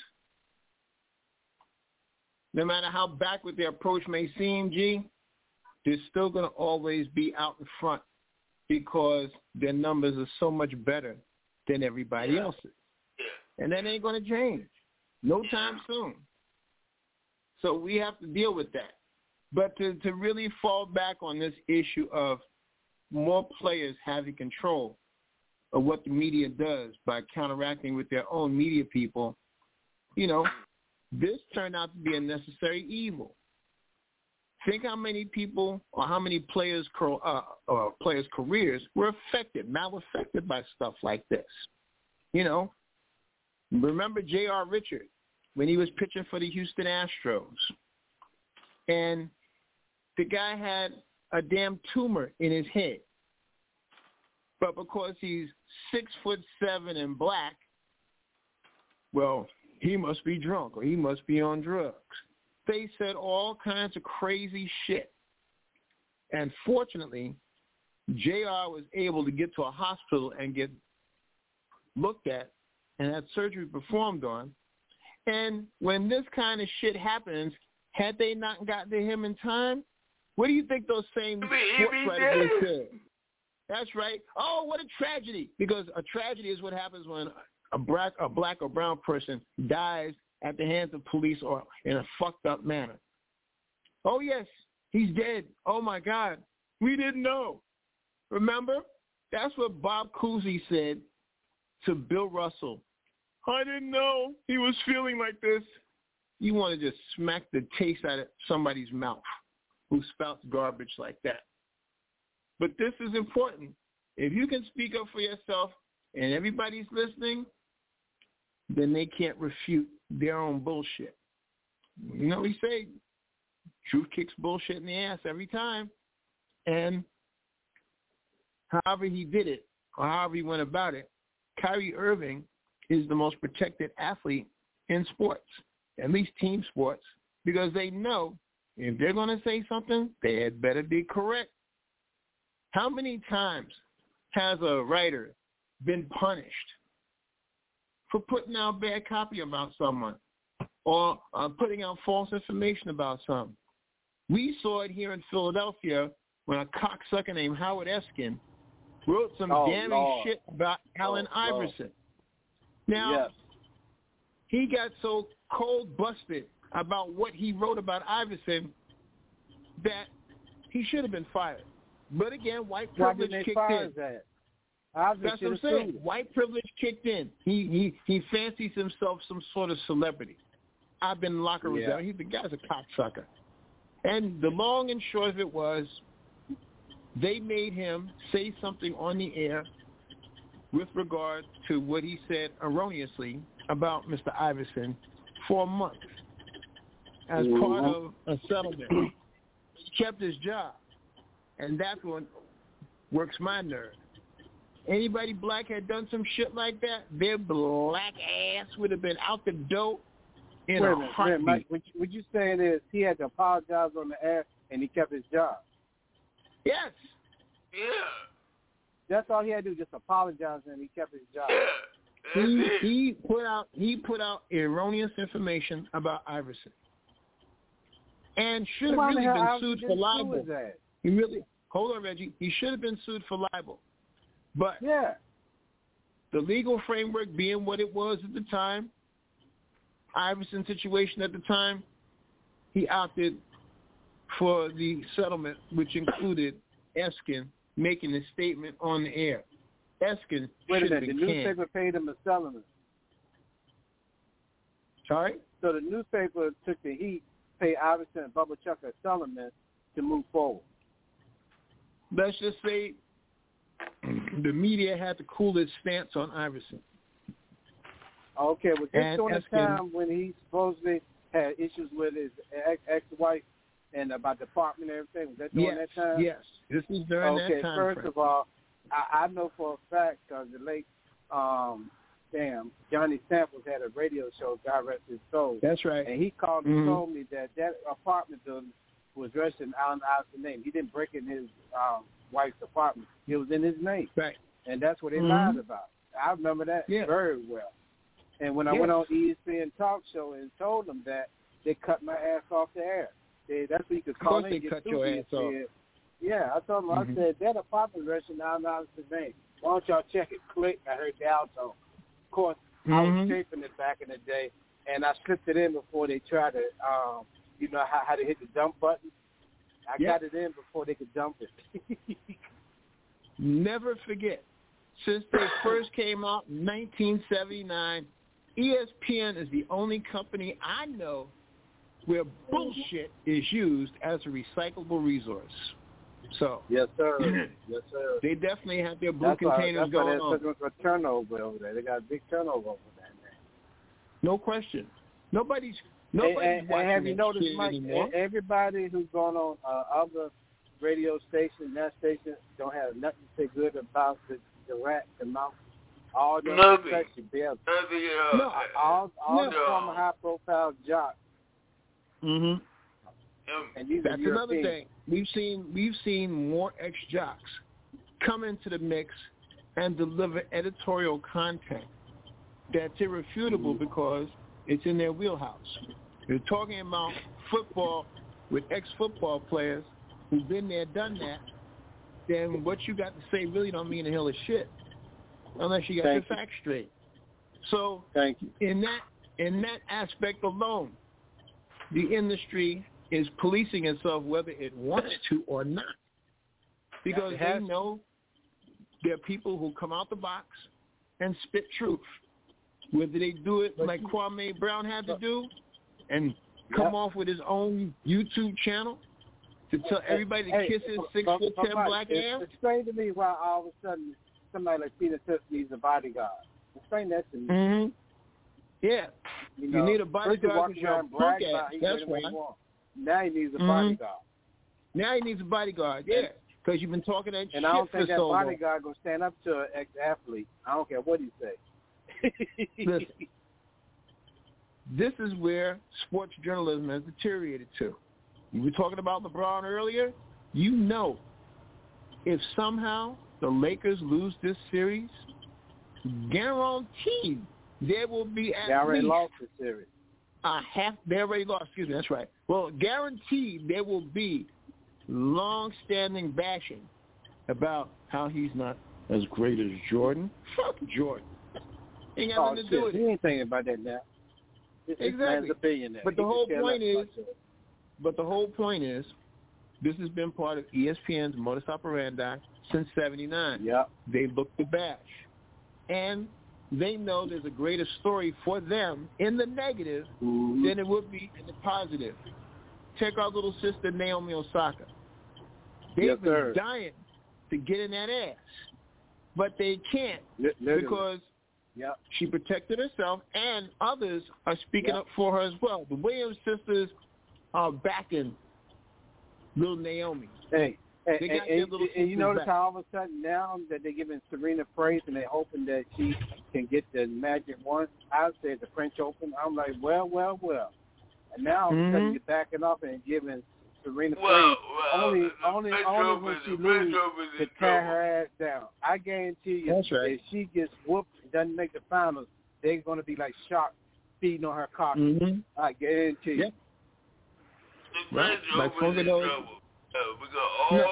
no matter how backward their approach may seem, G, they're still going to always be out in front because their numbers are so much better than everybody else's. Yeah. And that ain't going to change no time soon. So we have to deal with that. But to really fall back on this issue of more players having control of what the media does by counteracting with their own media people, you know, this turned out to be a necessary evil. Think how many people or how many players' careers were malaffected by stuff like this. You know, remember J.R. Richard when he was pitching for the Houston Astros, and the guy had a damn tumor in his head, but because he's 6'7" and black, well, he must be drunk or he must be on drugs. They said all kinds of crazy shit. And fortunately, JR was able to get to a hospital and get looked at and had surgery performed on. And when this kind of shit happens, had they not gotten to him in time, what do you think those same sports writers said? That's right. Oh, what a tragedy. Because a tragedy is what happens when a black or brown person dies at the hands of police or in a fucked up manner. Oh, yes, he's dead. Oh, my God. We didn't know. Remember? That's what Bob Cousy said to Bill Russell. I didn't know he was feeling like this. You want to just smack the taste out of somebody's mouth who spouts garbage like that. But this is important. If you can speak up for yourself and everybody's listening, then they can't refute their own bullshit. You know, we say truth kicks bullshit in the ass every time. And however he did it, or however he went about it, Kyrie Irving is the most protected athlete in sports, at least team sports, because they know if they're going to say something, they had better be correct. How many times has a writer been punished for putting out bad copy about someone or putting out false information about something? We saw it here in Philadelphia when a cocksucker named Howard Eskin wrote some damning shit about Allen Iverson. Now, he got so cold busted about what he wrote about Iverson that he should have been fired. But again, white privilege kicked in. That's what I'm saying. White privilege kicked in. He fancies himself some sort of celebrity. I've been in locker rooms. The guy's a cocksucker. And the long and short of it was, they made him say something on the air with regard to what he said erroneously about Mr. Iverson for a month as part of a settlement. He kept his job, and that's what works my nerve. Anybody black had done some shit like that, their black ass would have been out the door in a heartbeat. Mike, what you saying is he had to apologize on the air and he kept his job? Yes. Yeah. That's all he had to do, just apologize, and he kept his job. Yeah. He put out erroneous information about Iverson, and should have really been sued for libel. He really, hold on, Reggie. He should have been sued for libel, but the legal framework being what it was at the time, Iverson's situation at the time, he opted for the settlement, which included Eskin making a statement on the air. Eskin should have been the newspaper paid him a settlement. Sorry? So the newspaper took the heat, paid Iverson and Bubba Chuck a settlement to move forward. Let's just say the media had to cool its stance on Iverson. Okay, was this during the time when he supposedly had issues with his ex-wife and about the apartment and everything? Was that during that time? Yes, this is during that time. Okay, first of all, I know for a fact because the late, Johnny Samples had a radio show, God rest his soul. That's right. And he called and told me that apartment building was registered in Allen Iverson's name. He didn't break in his wife's apartment. It was in his name. Right. And that's what they lied about. I remember that very well. And when I went on ESPN talk show and told them that, they cut my ass off the air. That's what you could call it. They cut your ass off. Yeah, I told them, I said, that apartment registered in Allen Iverson's name. Why don't y'all check it? Click. I heard the alto. Of course, I was taping it back in the day, and I slipped it in before they tried to, you know, how to hit the dump button. I got it in before they could dump it. Never forget, since they first came out in 1979, ESPN is the only company I know where bullshit is used as a recyclable resource. So yes, sir. Yes, sir. They definitely have their blue containers going on. That's a turnover over there. They got a big turnover over there. No question. Nobody's and watching have you noticed, Mike? Anymore. Everybody who's gone on other radio stations, that station, don't have nothing to say good about the rat, the mouth. All the protection, all the former high-profile jocks. Mm-hmm. And these That's another thing. We've seen more ex-jocks come into the mix and deliver editorial content that's irrefutable because it's in their wheelhouse. They're talking about football with ex-football players who've been there, done that. Then what you got to say really don't mean a hill of shit unless you got the facts straight. So in that aspect alone, the industry is policing itself whether it wants to or not. Because they know there are people who come out the box and spit truth. Whether they do it like Kwame Brown had to do and come off with his own YouTube channel to tell everybody to kiss his 6'10" black ass. Explain to me why all of a sudden somebody like Peter Tiff needs a bodyguard. Explain that to me. Mm-hmm. Yeah. You need a bodyguard because you're a punk ass. That's why. Now he needs a bodyguard. Now he needs a bodyguard, because you've been talking that shit for so long. And I don't think that bodyguard going to stand up to an ex-athlete. I don't care what he say. Listen, this is where sports journalism has deteriorated to. You were talking about LeBron earlier. You know, if somehow the Lakers lose this series, guaranteed there will be at least... They already lost the series. They already lost, excuse me, that's right. Well, guaranteed there will be long-standing bashing about how he's not as great as Jordan. Fuck Jordan. Ain't got nothing to do with it. He ain't thinking about that now. Exactly. Man's a billionaire. But the whole point is, this has been part of ESPN's modus operandi since '79. Yeah. They look to bash. And they know there's a greater story for them in the negative than it would be in the positive. Check our little sister Naomi Osaka. They've been dying to get in that ass. but they can't because she protected herself, and others are speaking up for her as well. The Williams sisters are backing little Naomi. Hey, They got their little and you notice back. how all of a sudden now that they're giving Serena praise and they're hoping that she can get the magic one. I said the French Open. I'm like, well. And now all of a sudden you're backing up and giving Serena praise only when she loses to tear her ass down. I guarantee you, if she gets whooped and doesn't make the finals, they're going to be like sharks feeding on her carcass. I guarantee you. The French Open is in trouble. Because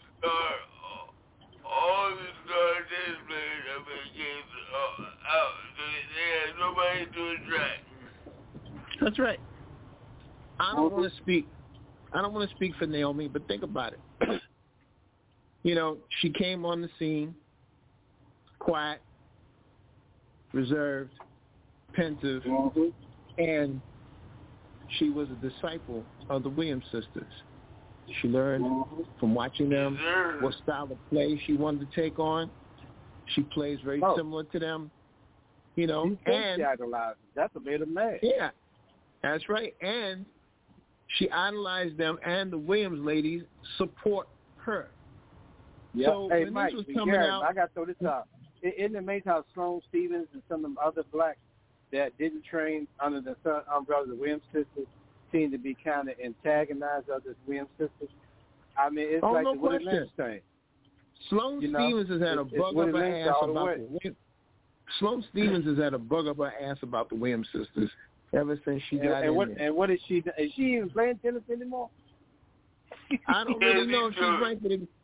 all the star tennis players have been kicked out. They have nobody to attract. That's right. I don't want to speak for Naomi, but think about it. You know, she came on the scene quiet, reserved, pensive, and she was a disciple of the Williams sisters. She learned from watching them what style of play she wanted to take on. She plays very similar to them, you know. And she idolized them. That's a made of man. Yeah, that's right. And she idolized them, and the Williams ladies support her. Yeah. So hey, when Mike, this was coming out, I got to throw this out. Isn't it amazing how Sloane Stevens and some of them other blacks that didn't train under the umbrella of the Williams sisters seem to be kind of antagonized other Williams sisters? I mean, it's like the Willie Lynch thing. Sloane Stevens has had a bug up her ass about the Sloane Stevens has had a bug up her ass about the Williams sisters ever since she got in there. And what is she? Is she even playing tennis anymore? I don't really know if she's right, but These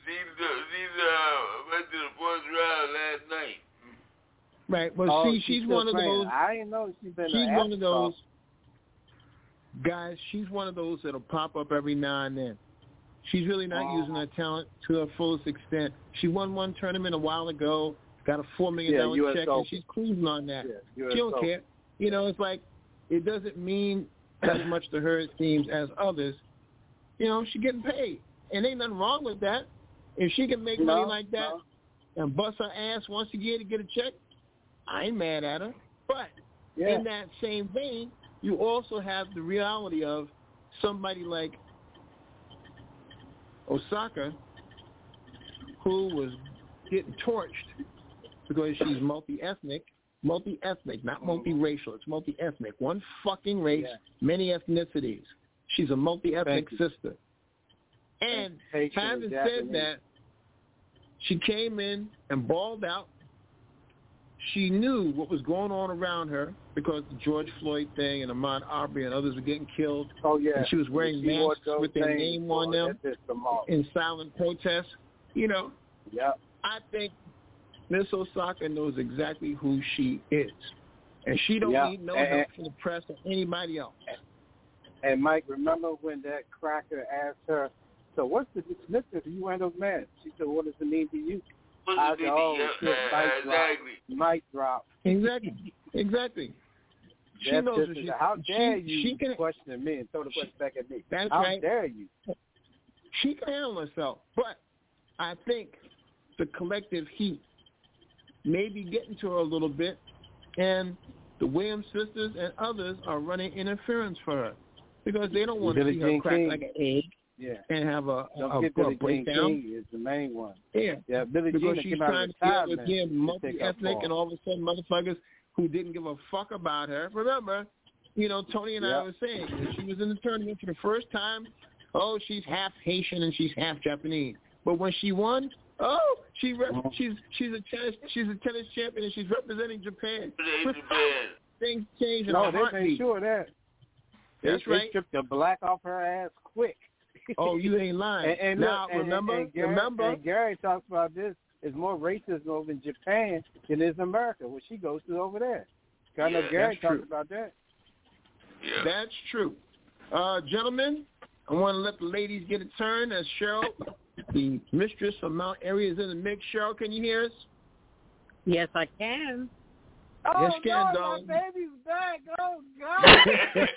went to the fourth round last night. Right, but see, she's one of those. I didn't know she's been. She's one of those guys. She's one of those that'll pop up every now and then. She's really not using her talent to her fullest extent. She won one tournament a while ago, got a $4 million check, and she's cruising on that. Yeah, she don't care. You know, it's like it doesn't mean as much to her, it seems, as others. You know, she's getting paid, and ain't nothing wrong with that. If she can make money like that and bust her ass once a year to get a check, I ain't mad at her. But in that same vein, you also have the reality of somebody like Osaka, who was getting torched because she's multi-ethnic, not multi-racial. It's multi-ethnic. One fucking race, many ethnicities. She's a multi-ethnic sister. And having said that, she came in and balled out. She knew what was going on around her because the George Floyd thing and Ahmaud Arbery and others were getting killed. Oh, yeah. And she was wearing masks with their name on them in silent protest. You know, I think Miss Osaka knows exactly who she is. And she don't need no help from the press or anybody else. And, Mike, remember when that cracker asked her, so what's the significance of you wearing those masks? She said, what does it mean to you? I said, mic drop. Exactly. She knows what she, how dare you she can question me and throw the question back at me. That's how right. Dare you? She can handle herself. But I think the collective heat may be getting to her a little bit, and the Williams sisters and others are running interference for her because they don't want to see her crack like an egg. Yeah. And have a breakdown. King is the main one. Yeah. Billie because Jean she's trying to deal with him multi-ethnic and all of a sudden motherfuckers who didn't give a fuck about her. Remember, you know, Tony and I were saying that she was in the tournament for the first time. Oh, she's half Haitian and she's half Japanese. But when she won, she's a tennis champion and she's representing Japan. Things change in a heartbeat. They made sure of that. That's right. They stripped the black off her ass quick. Oh, you ain't lying. And now, look, remember. And Gary talks about this. There's more racism over in Japan than is America, what she goes through over there. I know Gary talks about that. Yeah. That's true. Gentlemen, I want to let the ladies get a turn as Cheryl, the mistress of Mount Airy, is in the mix. Cheryl, can you hear us? Yes, I can. Oh, yes, you can, no, darling. my baby's back. Oh, God.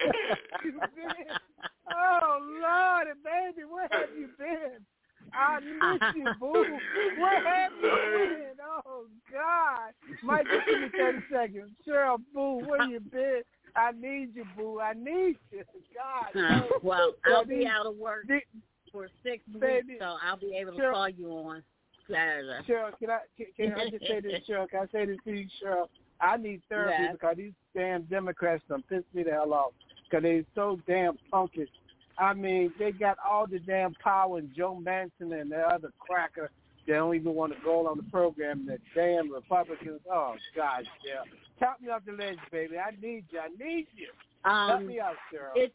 Oh, Lord, baby, where have you been? I miss you, boo. Where have you been? Oh, God. Mike, just give me 30 seconds. Cheryl, boo, where you been? I need you, boo. I need you. God. Well, I'll be out of work for 6 weeks, so I'll be able to call you on Saturday. Cheryl, can I just say this, Cheryl? Can I say this to you, Cheryl? I need therapy because these damn Democrats done piss me the hell off because they're so damn punkish. I mean, they got all the damn power, and Joe Manchin and the other cracker. They don't even want to go on the program. The damn Republicans. Oh, God, yeah. Count me off the ledge, baby. I need you. I need you. Help me out, Cheryl. It's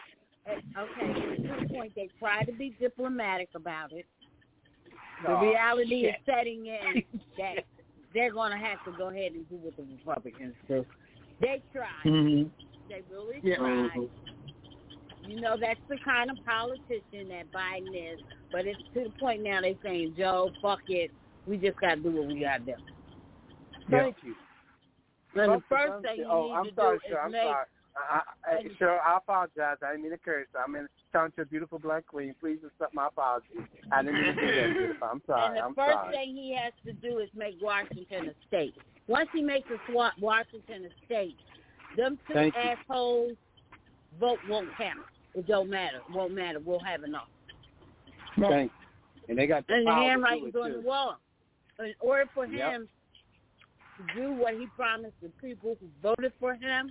okay. To the point, they try to be diplomatic about it. The reality is setting in that they're going to have to go ahead and do what the Republicans do. They tried. Mm-hmm. They really tried. You know, that's the kind of politician that Biden is. But it's to the point now they're saying, Joe, fuck it. We just got to do what we got to do. Thank you. And the first thing you need to do is make... Sure, I apologize. I didn't mean to curse. I mean, talking to a beautiful black queen. Please accept my apology. I didn't mean to do that, beautiful. I'm sorry. And the first thing he has to do is make Washington a state. Once he makes Washington a state, them two assholes vote won't count. It don't matter. It won't matter. We'll have enough. Thanks. And they got the and power the handwriting's to on the wall. In order for him to do what he promised the people who voted for him,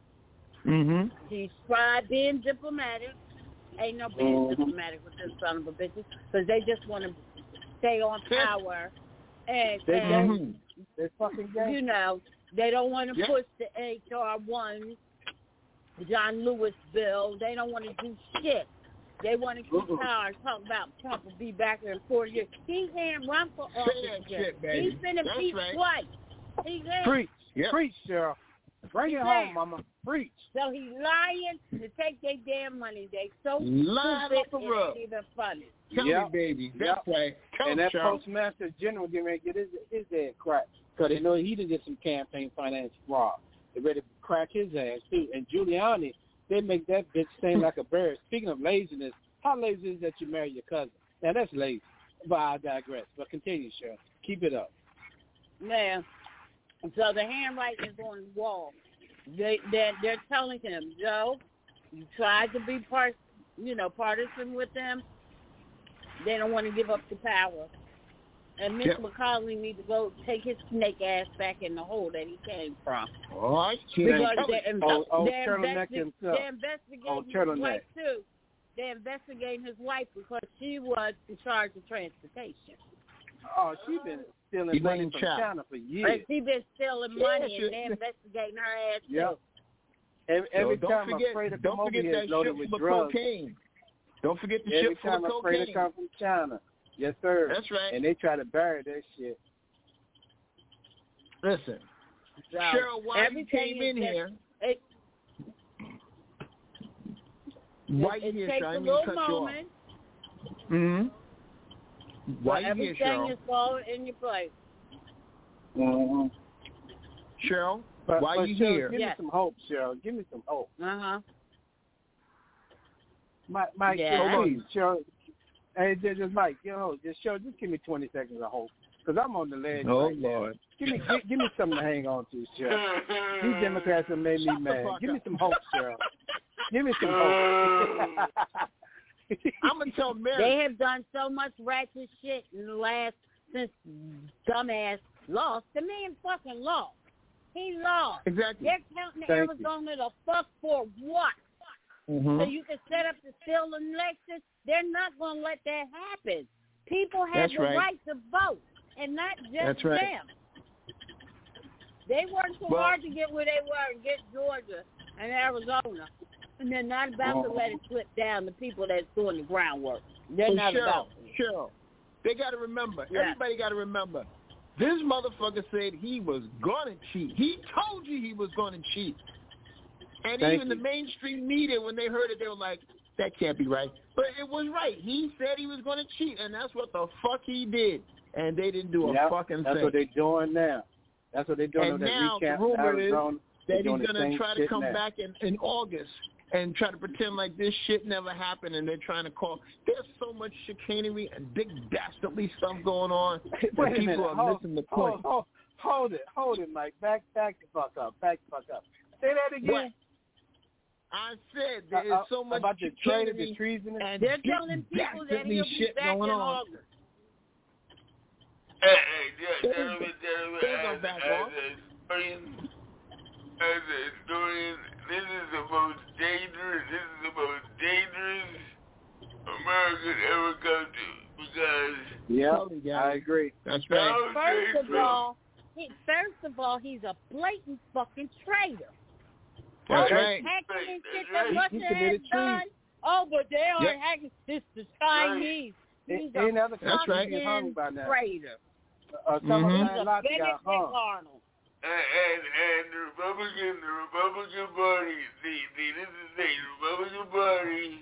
he's tried being diplomatic. Ain't no being diplomatic with this son of a bitches because they just want to stay on power. And they're fucking gay. You know, they don't want to push the H.R. 1, John Lewis bill. They don't want to do shit. They want to keep power and talk about Trump will be back here in 4 years. He can't run for office yet. He's been impeached twice. He's in. Preach, Cheryl. Bring it home, Mama. Preach. So he's lying to take their damn money. They so lying stupid off the rug. It's even funny. Tell me, baby. That's right. And that Postmaster General getting ready to get his head cracked because they know he did get some campaign finance fraud. They're ready to crack his ass, too. And Giuliani, they make that bitch seem like a bird. Speaking of laziness, how lazy is it that you marry your cousin? Now, that's lazy. But I digress. But continue, Cheryl. Keep it up. Man. So the handwriting is on the wall. They're telling him, Joe, you tried to be partisan with them. They don't want to give up the power. And Mitch McConnell needs to go take his snake ass back in the hole that he came from. Because they're investigating his wife, too. They're investigating his wife because she was in charge of transportation. Oh, she's been stealing money from China for years. And she's been stealing money, and they're investigating her ass, too. Every time I'm afraid to come over here is loaded with drugs. Cocaine. Don't forget the ship full of cocaine. Every time I'm afraid to come from China. Yes, sir. That's right. And they try to bury that shit. Listen, so Cheryl, why you came in here? Why you here, Cheryl? I didn't mean to cut you off. Mm-hmm. Why you here, Cheryl? Everything is falling in your place. Mm-hmm. Cheryl, why are you here? Give me some hope, Cheryl. Give me some hope. Mike, please, Cheryl. Hey, just Mike, just give me 20 seconds of hope, because I'm on the ledge. Oh, right Lord. Now. Give me something to hang on to, Cheryl. These Democrats have made me mad. Give me some hope, Cheryl. Give me some hope. I'm going to tell Mary. They have done so much ratchet shit in the since dumbass lost. The man fucking lost. He lost. Exactly. They're counting Arizona the fuck for what? Mm-hmm. So you can set up the still election. They're not going to let that happen. People have the right to vote, and not just them. They worked so hard to get where they were and get Georgia and Arizona, and they're not about to let it slip down the people that's doing the groundwork. They're not about it. Cheryl, they got to remember. Everybody got to remember. This motherfucker said he was going to cheat. He told you he was going to cheat. And even the mainstream media, when they heard it, they were like, that can't be right. But it was right. He said he was going to cheat, and that's what the fuck he did. And they didn't do a fucking thing. That's what they're doing now. And now the rumor is that he's going to try to come back in August and try to pretend like this shit never happened, and they're trying to call. There's so much chicanery and big dastardly stuff going on that Wait a people minute. are missing the point. Hold it, Mike. Back the fuck up. Say that again. What? I said there is so much about the traitor, the chicanery treason, and They're big telling people that dastardly he'll be shit back going in on. August. Gentlemen, There's no back off. As a historian, this is the most dangerous America ever come to, because yeah, I agree. That's right. First of all, he's a blatant fucking traitor. That's all right. this hacking and shit That's that right. Russia has done. Oh, but they are Yep. hacking. It's the Chinese. He's Ain't other a That's right. countries hung by now. traitor. Some of Mhm. He's them a lots Benedict got hung. Arnold. And the Republican Party, the Republican Party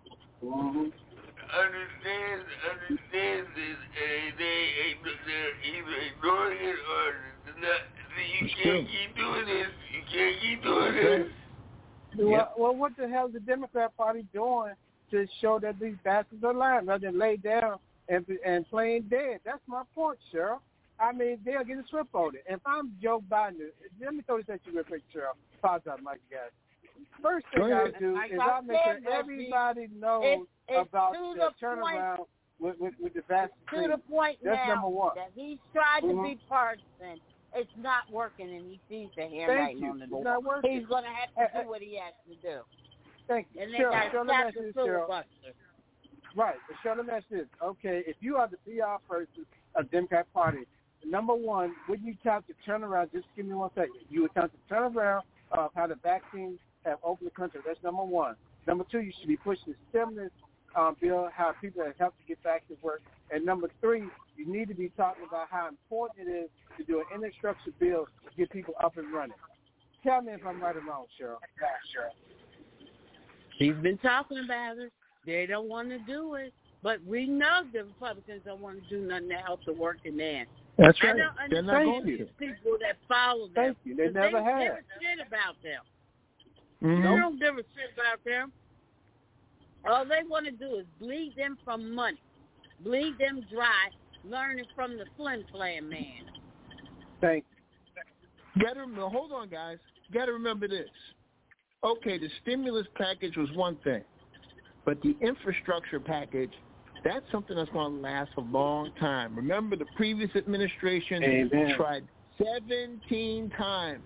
understands this, and they're either ignoring it or not. You can't keep doing this. Well, what the hell is the Democrat Party doing to show that these bastards are lying rather than lay down and playing dead? That's my point, Cheryl. I mean, they'll get a swift on it. If I'm Joe Biden, let me throw this at you real quick, Cheryl. Apologize, Mike, guys. First thing I do is I make sure everybody knows about the turnaround with the vaccine. To the point That's now number one. that he's tried to be partisan. It's not working, and he sees the handwriting on the door. It's not working. He's going to have to do what he has to do. Thank you. And they Cheryl, got to let me stop ask the you this, Cheryl. filibuster. Right. But Cheryl, let me ask you this. Okay, if you are the PR person of the Democrat Party, number one, would you count the turnaround? Just give me 1 second. You would count the turnaround of how the vaccines have opened the country. That's number one. Number two, you should be pushing the stimulus bill, how people have helped to get back to work. And number three, you need to be talking about how important it is to do an infrastructure bill to get people up and running. Tell me if I'm right or wrong, Cheryl. He's been talking about it. They don't want to do it. But we know the Republicans don't want to do nothing to help the working man. That's I right. don't They're not understand going these to. people that follow them. Thank you. They 'cause never have. give a shit about them. Mhm. They don't give a shit about them. All they want to do is bleed them for money. Bleed them dry, learning from the Flim Flam man. Thank you. Hold on, guys. Got to remember this. Okay, the stimulus package was one thing, but the infrastructure package, that's something that's going to last a long time. Remember, the previous administration tried 17 times,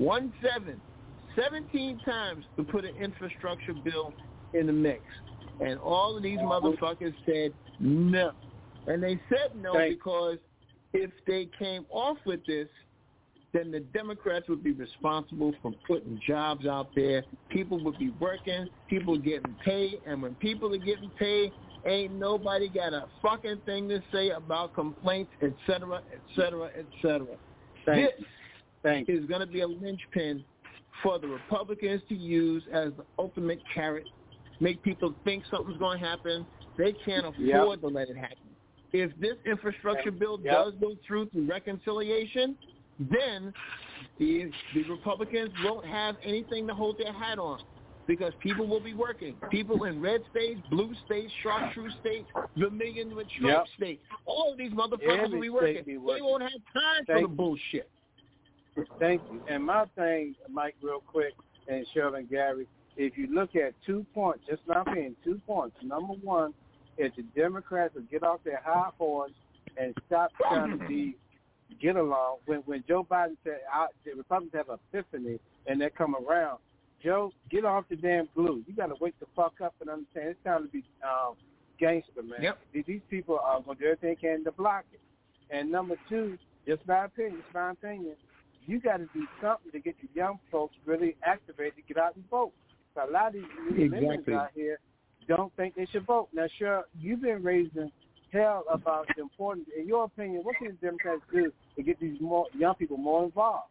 17 times to put an infrastructure bill in the mix. And all of these motherfuckers said no. And they said no because if they came off with this, then the Democrats would be responsible for putting jobs out there. People would be working. People getting paid. And when people are getting paid, ain't nobody got a fucking thing to say about complaints, et cetera, et cetera, et cetera. This is going to be a linchpin for the Republicans to use as the ultimate carrot, make people think something's going to happen. They can't afford to let it happen. If this infrastructure bill does go through reconciliation, then the Republicans won't have anything to hold their hat on because people will be working. People in red states, blue states, chartreuse states, Vermilion with Trump states, all of these motherfuckers will be working. They won't have time for the bullshit. Thank you. And my thing, Mike, real quick, and Cheryl and Gary, if you look at 2 points, just my opinion, 2 points. Number one, if the Democrats will get off their high horse and stop trying to get along, when Joe Biden said the Republicans have an epiphany and they come around, Joe, get off the damn glue. You got to wake the fuck up and understand it's time to be gangster, man. Yep. These people are going to do everything they can to block it. And number two, just my opinion, you got to do something to get the young folks really activated to get out and vote. So a lot of these Democrats out here don't think they should vote. Now, sure, you've been raising hell about the importance. In your opinion, what can the Democrats do to get these young people more involved?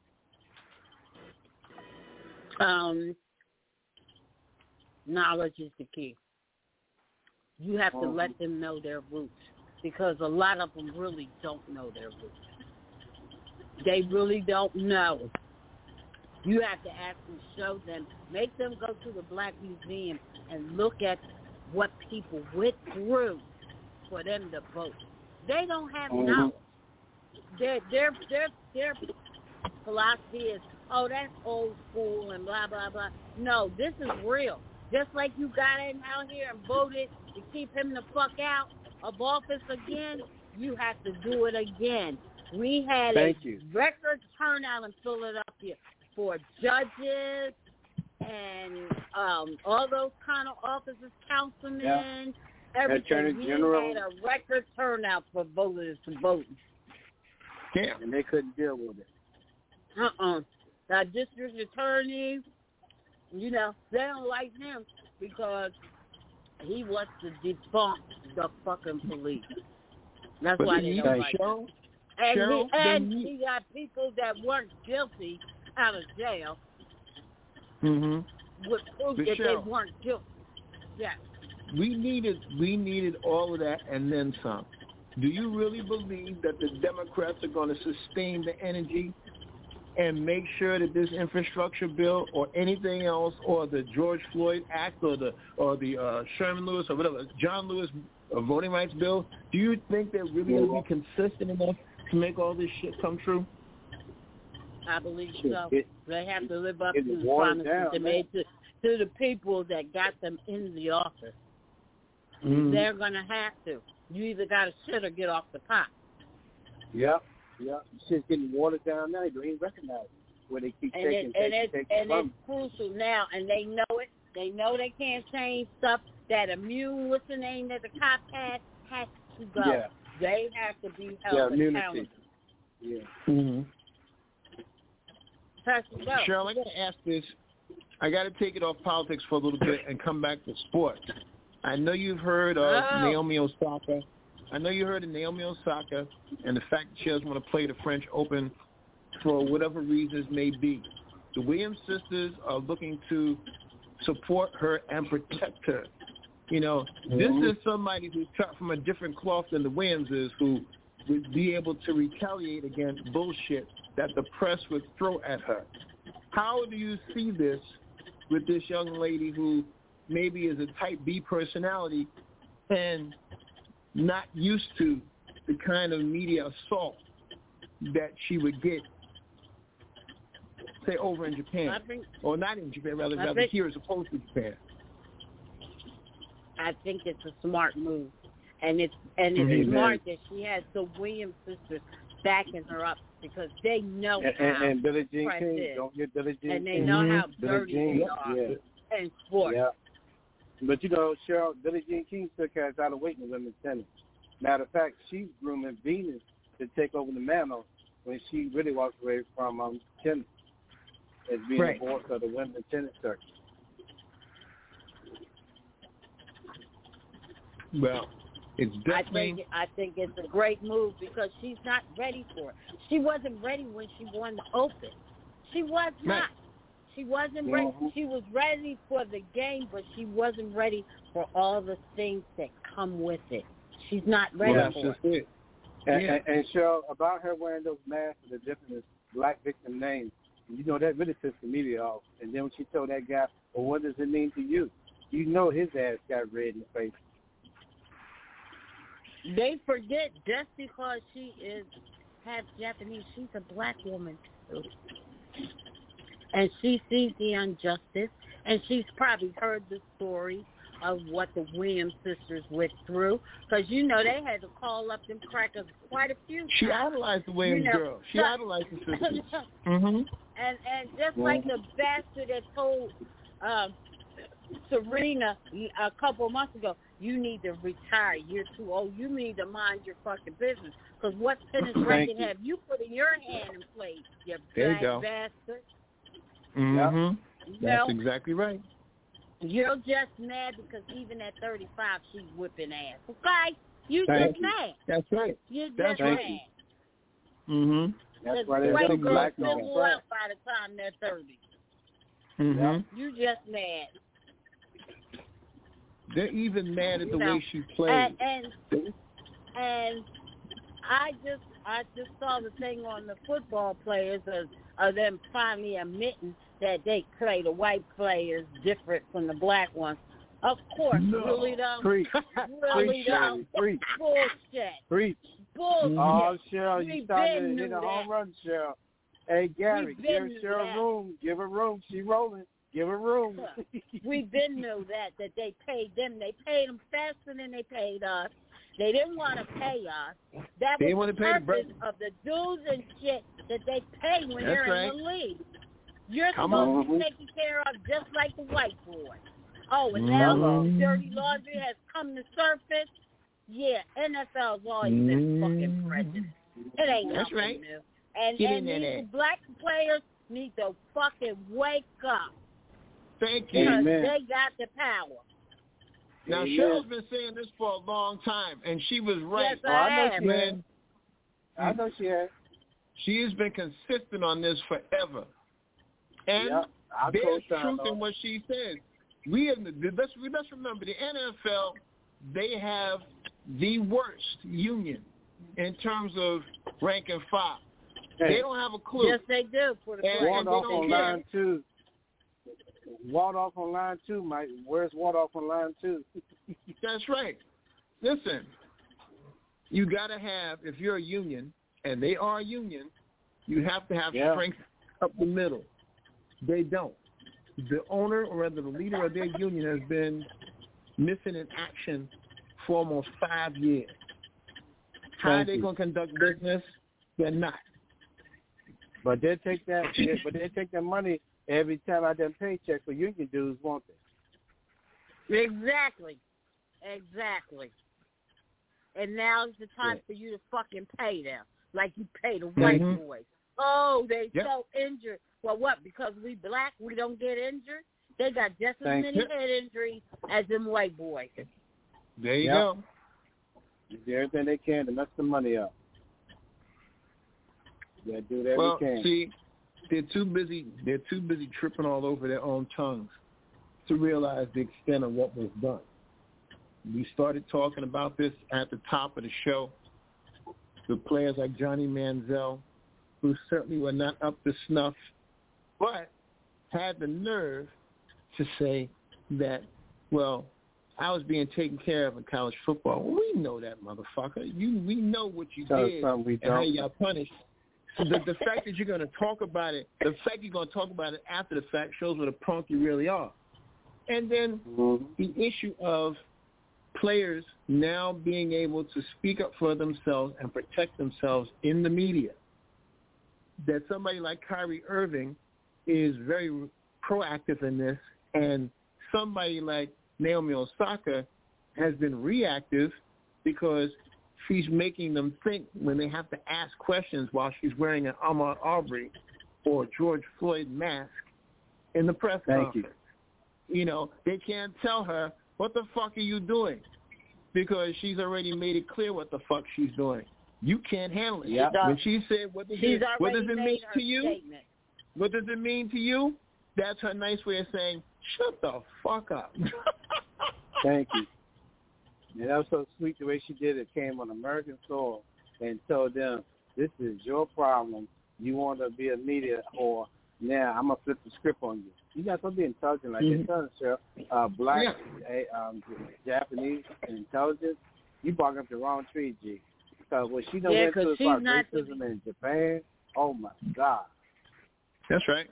Knowledge is the key. You have to let them know their roots because a lot of them really don't know their roots. They really don't know You have to actually show them, make them go to the Black Museum and look at what people went through for them to vote. They don't have knowledge. Their philosophy is, oh, that's old school and blah, blah, blah. No, this is real. Just like you got him out here and voted to keep him the fuck out of office again, you have to do it again. We had record turnout in Philadelphia for judges and all those kind of officers, councilmen, everything. Attorney General. We had a record turnout for voters to vote. Damn. And they couldn't deal with it. The district attorney, you know, they don't like him because he wants to debunk the fucking police. That's why they don't like him. And he got people that weren't guilty out of jail with proof that they weren't guilty. Yeah. We needed all of that and then some. Do you really believe that the Democrats are going to sustain the energy and make sure that this infrastructure bill or anything else, or the George Floyd Act, or the Sherman Lewis or whatever, John Lewis voting rights bill, do you think they're really going to be consistent enough to make all this shit come true? I believe so. They have to live up to the promises they made to the people that got them in the office. They're going to have to. You either got to shit or get off the pot. Yep. Shit's getting watered down now. You don't even recognize it. Where they keep taking it's crucial now, and they know it. They know they can't change stuff. That immune, what's the name that the cop has to go. Yeah. They have to be held accountable. Yeah. Cheryl, I got to ask this. I got to take it off politics for a little bit and come back to sports. I know you've heard of Naomi Osaka. And the fact that she doesn't want to play the French Open for whatever reasons may be. The Williams sisters are looking to support her and protect her. You know, this is somebody who's cut from a different cloth than the Williamses, who would be able to retaliate against bullshit that the press would throw at her. How do you see this with this young lady who maybe is a type B personality and not used to the kind of media assault that she would get, say, over in Japan, or not in Japan, rather here as opposed to Japan? I think it's a smart move, and it's smart that she has the Williams sisters backing her up because they know how and Billie Jean press King, is, don't get Billie Jean and they King. know how dirty they are in sports. Yeah. But you know, Cheryl, Billie Jean King took her out of weight in women's tennis. Matter of fact, she's grooming Venus to take over the mantle when she really walks away from tennis as being the boss of the women's tennis circuit. Well, it's definitely. I think it's a great move because she's not ready for it. She wasn't ready when she won the Open. She was not. She wasn't ready. She was ready for the game, but she wasn't ready for all the things that come with it. She's not ready for it. And Cheryl, about her wearing those masks with the different black victim names, you know, that really pissed the media off. And then when she told that guy, well, what does it mean to you? You know his ass got red in the face. They forget just because she is half Japanese, she's a black woman too. And she sees the injustice, and she's probably heard the story of what the Williams sisters went through, because, you know, they had to call up them crackers quite a few times. She idolized the Williams girl. She idolized the sisters. And just like the bastard that told Serena a couple of months ago, you need to retire. You're too old. You need to mind your fucking business. Because what tennis racket have you put in your hand and played, you black bastard? That's exactly right. You're just mad because even at 35, she's whipping ass. Okay? You just mad. That's right. You're just mad. That's why white girls fizzle out by the time they're 30. You just mad. They're even mad at the way she plays. And I just saw the thing on the football players. of them finally admitting that they play the white players different from the black ones. Of course, really though. Preach. Really though. Preach. Bullshit. Preach. Bullshit. Oh, Cheryl, you We started been to hit knew a home that. run, Cheryl. Hey, Gary, We give been knew Cheryl that. room. Give her room. She rolling. Give her room. We've been knew that they paid them. They paid them faster than they paid us. They didn't want to pay us. That They was wanna the pay the purpose of the dues and shit that they pay when That's they're right. in the league. You're Come supposed to on. be taken care of just like the white boys. Oh, and now Mm-hmm. dirty laundry has come to surface. Yeah, NFL's always been fucking prejudiced. It ain't That's nothing right. new. And Get in these there. black players need to fucking wake up Thank you. because Amen. they got the power. Now, Amen. Cheryl's been saying this for a long time, and she was right. Yes, I know am. she When I know she has. she has been consistent on this forever. And Yep. I'll there's co-sign truth on. in what she says. Let's remember, the NFL, they have the worst union in terms of rank and file. Hey, They don't have a clue. Yes, they do. For the And- black. Ward they off don't on care. line 2. Ward off on line 2, Mike. Where's Ward off on line 2? That's right. Listen, you got to have, if you're a union, and they are a union, you have to have Yeah. strength up the middle. They don't. The owner, or rather the leader of their union, has been missing in action for almost 5 years. How are Thank they you. going to conduct business? They're not. But they take that. But they take that money every time out their paycheck for union dues, won't they? Exactly. And now's the time for you to fucking pay them like you pay the white boys. Oh, they Yep. so injured. Well, what? Because we black, we don't get injured? They got just as Thank many you. head injuries as them white boys. There you Yep. go. They do everything they can to mess the money up. They do whatever Well, they can. see, they're too busy tripping all over their own tongues to realize the extent of what was done. We started talking about this at the top of the show. The players like Johnny Manziel, who certainly were not up to snuff, but had the nerve to say that, well, I was being taken care of in college football. Well, we know that, motherfucker. We know what you Tell us did something we and how don't. you got punished. So the fact that you're going to talk about it, the fact you're going to talk about it after the fact shows what a punk you really are. And then the issue of players now being able to speak up for themselves and protect themselves in the media. That somebody like Kyrie Irving is very proactive in this, and somebody like Naomi Osaka has been reactive because she's making them think when they have to ask questions while she's wearing an Ahmaud Arbery or George Floyd mask in the press conference. You know, they can't tell her, what the fuck are you doing? Because she's already made it clear what the fuck she's doing. You can't handle it. Yep. When she said, what does She's it already mean made her to you? statement. What does it mean to you? That's her nice way of saying, shut the fuck up. Thank you. And that was so sweet the way she did it. Came on American soil and told them, this is your problem. You want to be a media whore. Now I'm going to flip the script on you. You got to be intelligent like that, telling Cheryl. Black, Japanese, intelligence. You barking up the wrong tree, G. Because what she done went through as far as racism in Japan, oh, my God. That's right.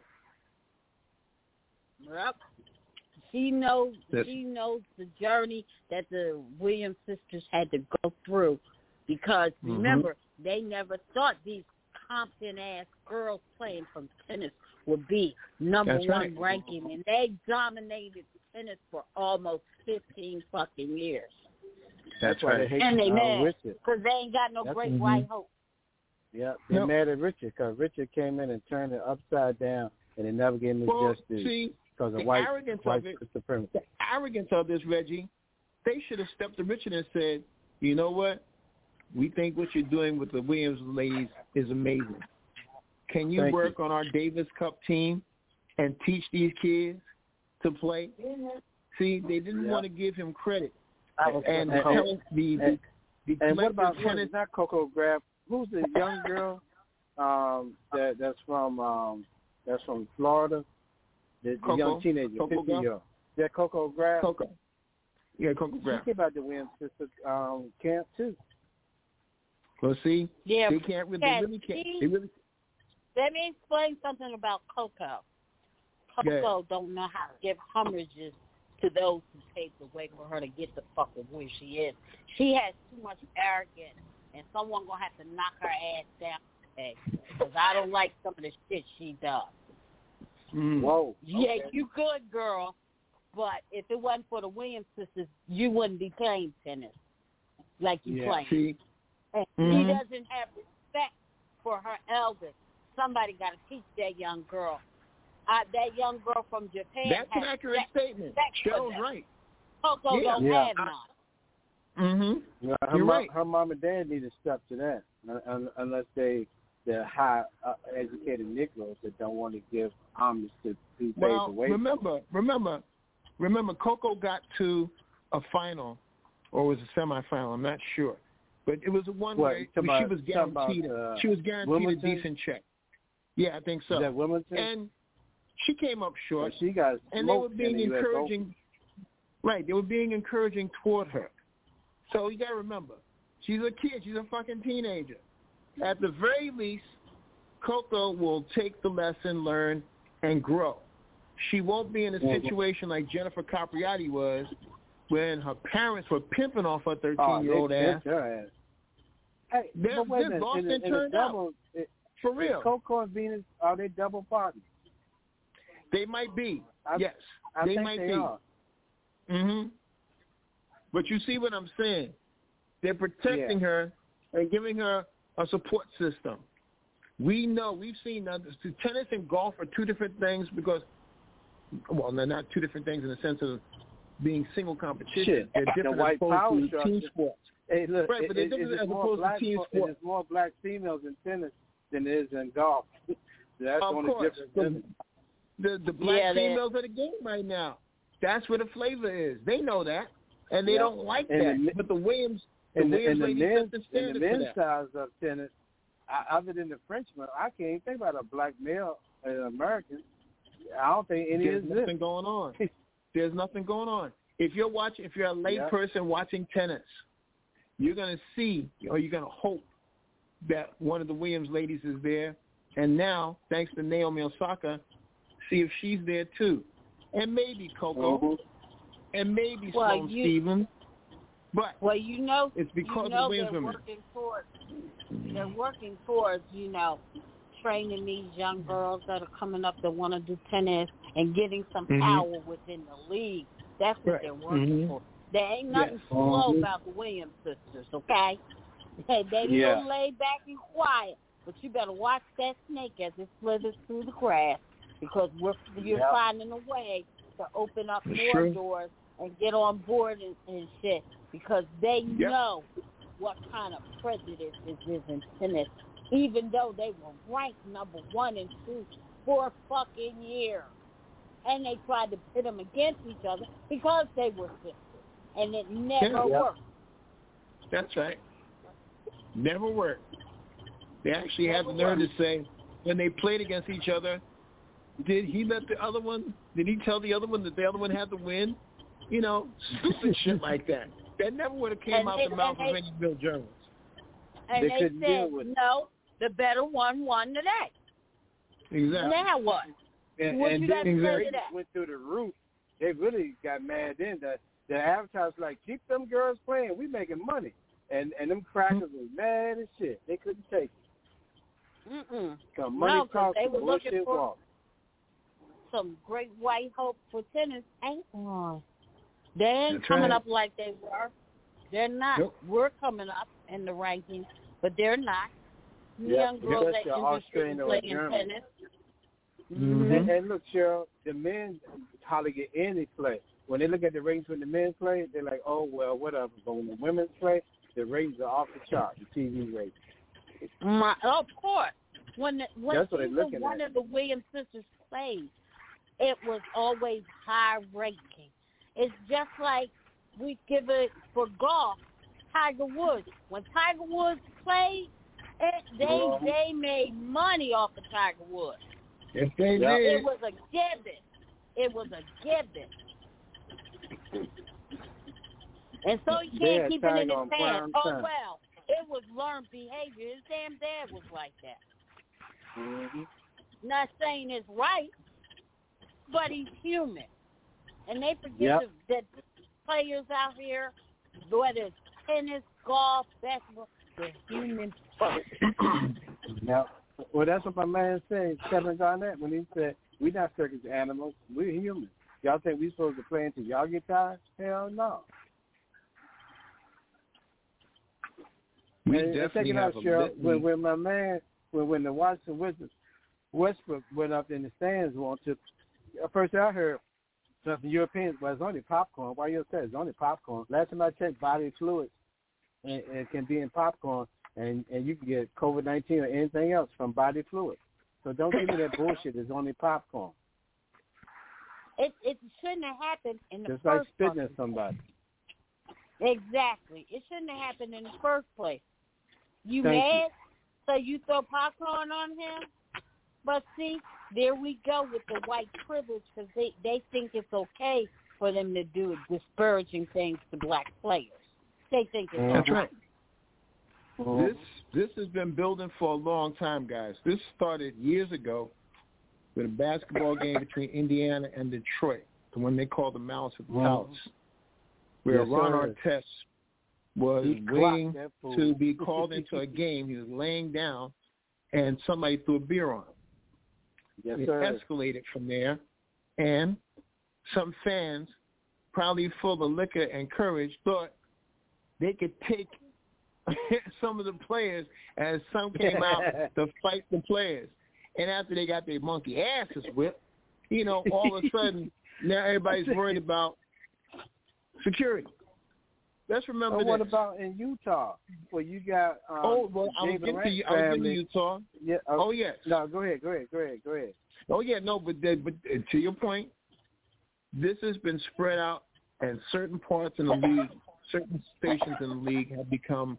Yep. She knows the journey that the Williams sisters had to go through because, remember, they never thought these Compton-ass girls playing from tennis would be number one ranking, and they dominated tennis for almost 15 fucking years. That's why they hate and they mad Richard. because they ain't got no great white hope. Yeah, they're mad at Richard because Richard came in and turned it upside down, and they never gave him the justice because of white supremacy. The arrogance of this, Reggie, they should have stepped to Richard and said, you know what? We think what you're doing with the Williams ladies is amazing. Can you work on our Davis Cup team and teach these kids to play? See, they didn't want to give him credit. And what about tennis? not Coco Graf? Who's the young girl? that's from Florida. The young teenager, Coco 50-year-old. Yeah, Coco Graf. Coco. Yeah, Coco Graf. She came out the Williams sister camp too. Well, see, Yeah, they can't really. They really can't. They really. Let me explain something about Coco. Coco don't know how to give homages to those who paved the way for her to get the fuck where she is. She has too much arrogance, and someone gonna have to knock her ass down today. Because I don't like some of the shit she does. Whoa. Yeah, Okay. you good, girl. But if it wasn't for the Williams sisters, you wouldn't be playing tennis like you playing. See? And she doesn't have respect for her elders. Somebody got to teach that young girl. That young girl from Japan. That's an accurate statement. Cheryl's right. Coco don't have none. Yeah, You're right. Her mom and dad need to step to that, unless they're high educated Negroes that don't want to give homage to who paved the way. Remember, Coco got to a final, or was a semifinal. I'm not sure, but it was one where she was guaranteed. She was guaranteed a decent check. Yeah, I think so. Is that Wilmington? And she came up short. Well, she got and they were being encouraging. Right, they were being encouraging toward her. So you got to remember, she's a kid. She's a fucking teenager. At the very least, Coco will take the lesson, learn, and grow. She won't be in a situation like Jennifer Capriati was when her parents were pimping off her 13-year-old ass. Hey, They're lost and turned out. For real. Coco and Venus, are they double partners? They might be. Yes. I they think might they be. Are. But you see what I'm saying? They're protecting her and giving her a support system. We know, we've seen that tennis and golf are two different things because, well, they're not two different things in the sense of being single competition. Shit. They're different as opposed to team sports. Hey, look, right, but they're different as opposed to team sports. There's more black females in tennis than there is in golf. That's the only difference. The black females are the game right now. That's where the flavor is. They know that, and they don't like that. But the Williams, the men's size of tennis, other than the Frenchman, I can't even think about a black male American. I don't think any There's nothing going on. There's nothing going on. If you're a lay person watching tennis, you're gonna see, or you're gonna hope that one of the Williams ladies is there. And now, thanks to Naomi Osaka, see if she's there too, and maybe Coco, and maybe Sloane Stephens. But it's because of Williams women. They're working towards, training these young girls that are coming up that want to do tennis and getting some power within the league. That's what they're working for. There ain't nothing slow about the Williams sisters, okay? They little laid back and quiet, but you better watch that snake as it slithers through the grass because you're finding a way to open up more doors and get on board and shit because they know what kind of prejudice is in tennis, even though they were ranked number 1 and 2 for fucking years. And they tried to pit them against each other because they were sisters. And it never worked. That's right. Never worked. They actually had the nerve to say, when they played against each other, did he tell the other one that the other one had to win? Stupid shit like that. That never would have came out the mouth of any real journalist. And they said, no, the better one won today. Exactly. Now what? And they went through the roof. They really got mad then. The advertisers like, keep them girls playing. We making money. And them crackers were mad as shit. They couldn't take it. Because they were looking for some great white hope for tennis. They ain't coming up like they were. They're not. Nope. We're coming up in the rankings, but they're not. Young girls that interested in playing tennis. And look, Cheryl, the men hardly get any play. When they look at the ratings when the men play, they're like, oh, well, whatever. But when the women play, the ratings are off the chart, the TV ratings. Of course. When That's what they're looking one of the Williams sisters played, it was always high ranking. It's just like we give it for golf, Tiger Woods. When Tiger Woods played, They made money off of Tiger Woods. If they did. It was a given. And so he can't keep it in his pants. Oh, well, it was learned behavior. His damn dad was like that. Mm-hmm. Not saying it's right, but he's human. And they forget that players out here, whether it's tennis, golf, basketball, they're human first. Yep. Well, that's what my man said, Kevin Garnett, when he said, we're not circus animals, we're humans. Y'all think we're supposed to play until y'all get tired? Hell no. We and definitely check it out, Cheryl. When my man, when the Washington Wizards, Westbrook went up in the stands, first I heard something Europeans, well, it's only popcorn. Why you say it's only popcorn? Last time I checked, body fluids and it can be in popcorn, and you can get COVID-19 or anything else from body fluids. So don't give me that bullshit. It's only popcorn. It shouldn't have happened in the Just first like spitting at somebody. Exactly. It shouldn't have happened in the first place. You Thank mad? So you throw popcorn on him? But see, there we go with the white privilege, because they think it's okay for them to do disparaging things to black players. They think it's That's okay. right. This has been building for a long time, guys. This started years ago with a basketball game between Indiana and Detroit, the one they called the Malice at the Palace, where Ron Artest was waiting to be called into a game. He was laying down, and somebody threw a beer on him. Yes, it sir. escalated from there, and some fans, probably full of liquor and courage, thought they could take some of the players, as some came out to fight the players. And after they got their monkey asses whipped, all of a sudden, now everybody's worried about security. Let's remember this. What about in Utah, where you got I was getting to Utah. Yeah. Oh, yes. No, go ahead. Oh, yeah, no, but to your point, this has been spread out, and certain parts in the league, certain stations in the league have become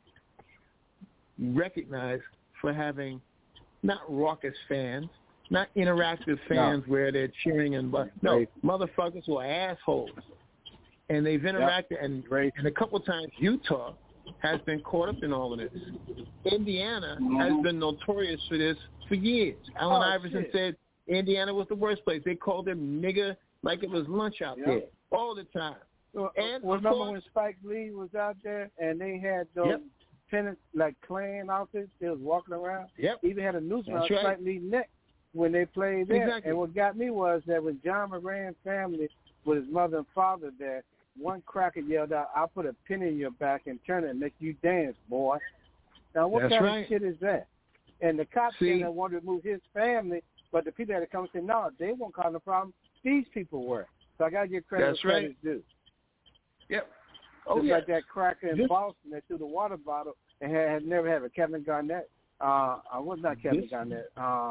recognized for having not raucous fans, not interactive fans where they're cheering and motherfuckers who are assholes. And they've interacted, and a couple of times Utah has been caught up in all of this. Indiana has been notorious for this for years. Allen Iverson said Indiana was the worst place. They called them nigger like it was lunch out there all the time. And remember when Spike Lee was out there and they had those tenants like Klan outfits? They was walking around. Yep. Even had a noose around Spike Lee's neck when they played there. Exactly. And what got me was that when John Moran family with his mother and father there, one cracker yelled out, "I'll put a pin in your back and turn it and make you dance, boy." Now, what kind of shit is that? And the cops didn't want to remove his family, but the people had to come and say, no, they won't cause no problem. These people were. So I got to give credit where credit's due. Yep. Just like that cracker in Boston that threw the water bottle and had never had a Kevin Garnett. Was not Kevin Garnett.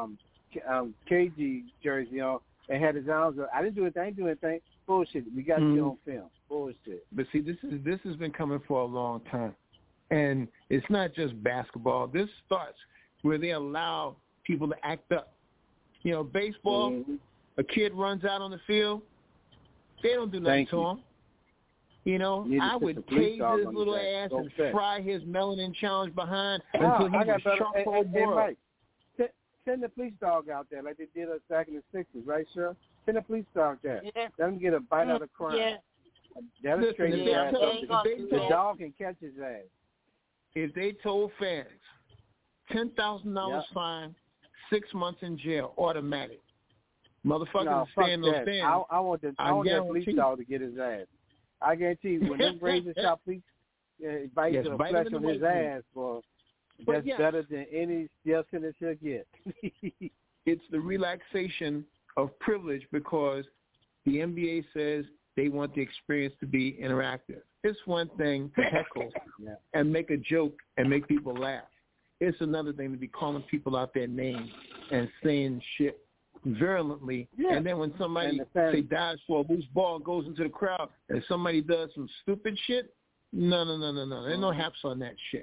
KG jersey on and had his arms up. I didn't do anything. I didn't do anything. Bullshit. We got you on film. Bullshit. But see, this has been coming for a long time, and it's not just basketball. This starts where they allow people to act up. Baseball. A kid runs out on the field. They don't do nothing to him. I would tase his little ass and fry his melanin challenge behind until he was charcoal boiled. Send the police dog out there like they did us back in the 60s, right, sure? Send the police dog there. Let them get a bite out of crime. Yeah. That'll straighten his ass up. The dog can catch his ass. If they told fans $10,000 fine, 6 months in jail, automatic. Motherfuckers stay in those stands. I want that police dog to get his ass. I guarantee you, when them razor shot police bite the flesh on his ass, boy, that's better than any death sentence he'll get. It's the relaxation of privilege because the NBA says they want the experience to be interactive. It's one thing to heckle and make a joke and make people laugh. It's another thing to be calling people out their names and saying shit virulently. Yeah. And then when somebody, say, dives for a loose ball, goes into the crowd, and somebody does some stupid shit, no. There's no haps on that shit.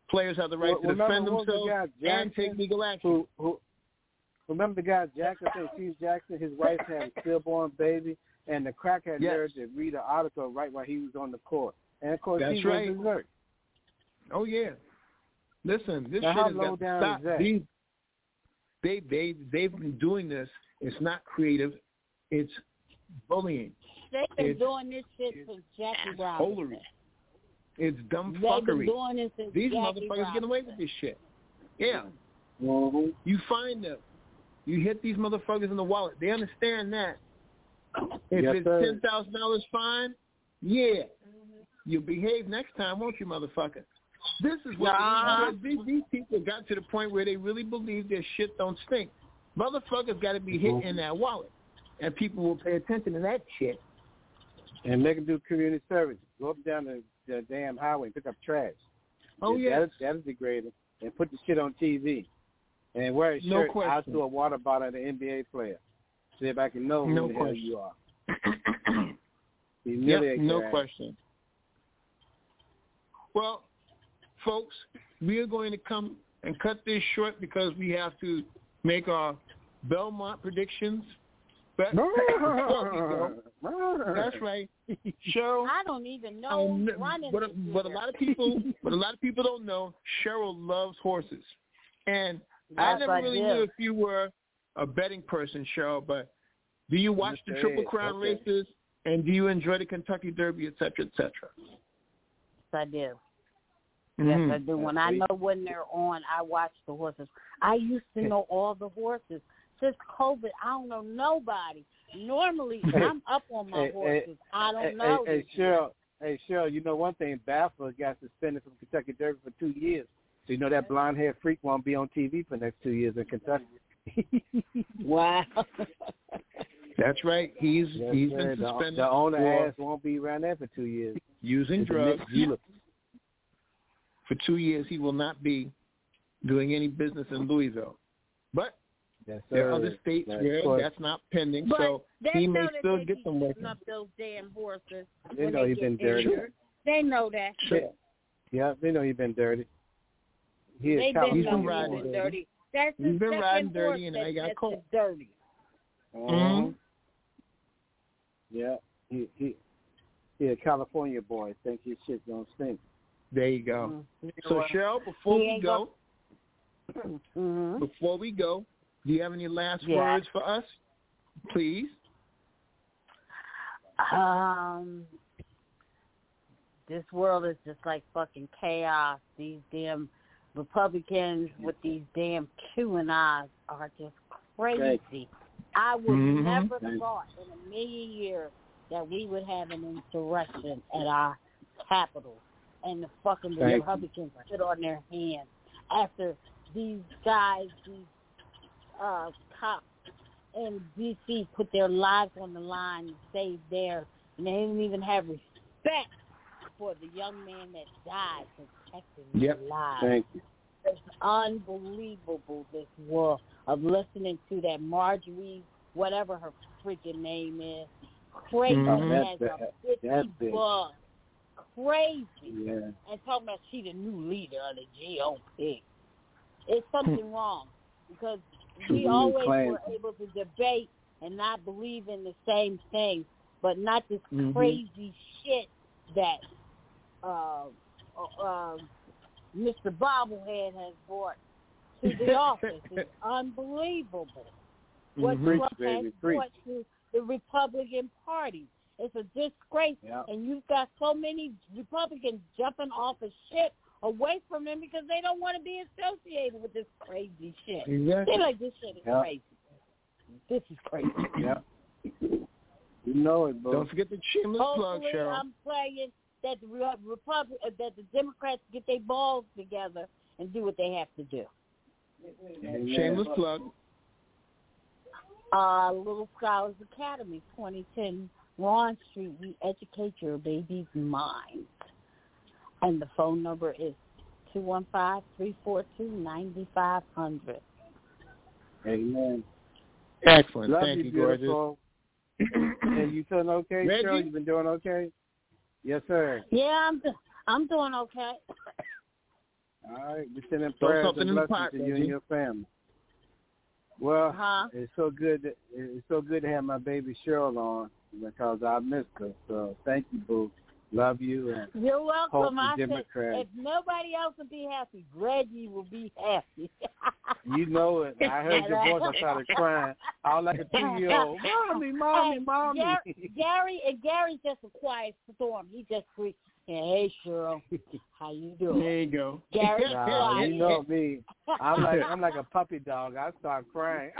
Players have the right to defend themselves and take legal action. Remember the guy Jackson, Steve Jackson? His wife had a stillborn baby, and the crackhead dared to read an article right while he was on the court. And, of course, he was berserk. Oh, yeah. Listen, this now, shit how has low got to down stop. is that? They've been doing this. It's not creative. It's bullying. They've been doing this shit since Jackie Robinson. It's dumb They've fuckery. been doing this since These Jackie motherfuckers Robinson. get away with this shit. Yeah. Mm-hmm. You find them. You hit these motherfuckers in the wallet. They understand that. If it's $10,000 fine, yeah. You'll behave next time, won't you, motherfucker? This is what these people got to the point where they really believe their shit don't stink. Motherfuckers got to be hit in that wallet, and people will pay attention to that shit. And they can do community service. Go up and down the damn highway and pick up trash. Oh, yeah. That is degrading. And put the shit on TV. And wear a shirt out to a water bottle of the NBA player. So everybody can know who the hell you are. No question. Well, folks, we are going to come and cut this short because we have to make our Belmont predictions. But that's right, Cheryl. I don't even know. But a lot of people don't know. Cheryl loves horses, and I never really knew if you were a betting person, Cheryl. But do you watch the Triple Crown races, and do you enjoy the Kentucky Derby, et cetera, et cetera? Yes, I do. Yes, I do. When I know when they're on, I watch the horses. I used to know all the horses. Since COVID, I don't know nobody. Normally, I'm up on my horses. I don't know. Hey, Cheryl, you know one thing, Baffler got suspended from Kentucky Derby for 2 years. So you know that blonde-haired freak won't be on TV for the next 2 years in Kentucky. Wow. That's right. He's been suspended. The owner ass won't be around there for 2 years. Using drugs. For 2 years, he will not be doing any business in Louisville. But there are other states where that's not pending, but so he may still get them working. Up those damn horses. They know he's been dirty. They know that. Yeah, they know he's been dirty. He's been riding dirty. That's he's been riding dirty, and I got caught. Dirty. Mm-hmm. Yeah, he a California boy. Think his shit don't stink. There you go. So Cheryl, before we go, do you have any last words for us, please? This world is just like fucking chaos. These damn Republicans with these damn QAnons are just crazy. I would never thought in a million years that we would have an insurrection at our Capitol and the fucking Republicans sit on their hands after these guys, these cops in D.C. put their lives on the line and saved theirs, and they didn't even have respect for the young man that died protecting their lives. Thank you. It's unbelievable, this world of listening to that Marjorie, whatever her freaking name is, crazy has a 50 buzz. Crazy. Yeah. And talking about she the new leader of the GOP. It's something wrong because we always were able to debate and not believe in the same thing, but not this crazy shit that Mr. Bobblehead has brought to the office. It's unbelievable what Trump has brought to the Republican Party. It's a disgrace, and you've got so many Republicans jumping off of shit away from him because they don't want to be associated with this crazy shit. Exactly. They're like, this shit is crazy. This is crazy. Yeah. You know it, bro. Don't forget the shameless plug, Cheryl. I'm playing that the Democrats get their balls together and do what they have to do. Shameless plug. Little Scholars Academy, 2010 Ron Street. We educate your baby's mind. And the phone number is 215-342-9500. Amen. Excellent. Love Thank you, gorgeous. And you feeling okay, Reggie? Cheryl? You been doing okay? Yes, sir. Yeah, I'm doing okay. All right, we sending prayers and blessings to you and your family. Well, it's so good. It's so good to have my baby Cheryl on because I missed her. So thank you, boo. Love you. And you're welcome. I said, if nobody else will be happy, Reggie will be happy. You know it. I heard your voice. I started crying. I was like a 2-year-old. Mommy. Gary's just a quiet storm. He just freaks. Hey, Cheryl, how you doing? There you go. Gary, you know me. I'm like a puppy dog. I start crying.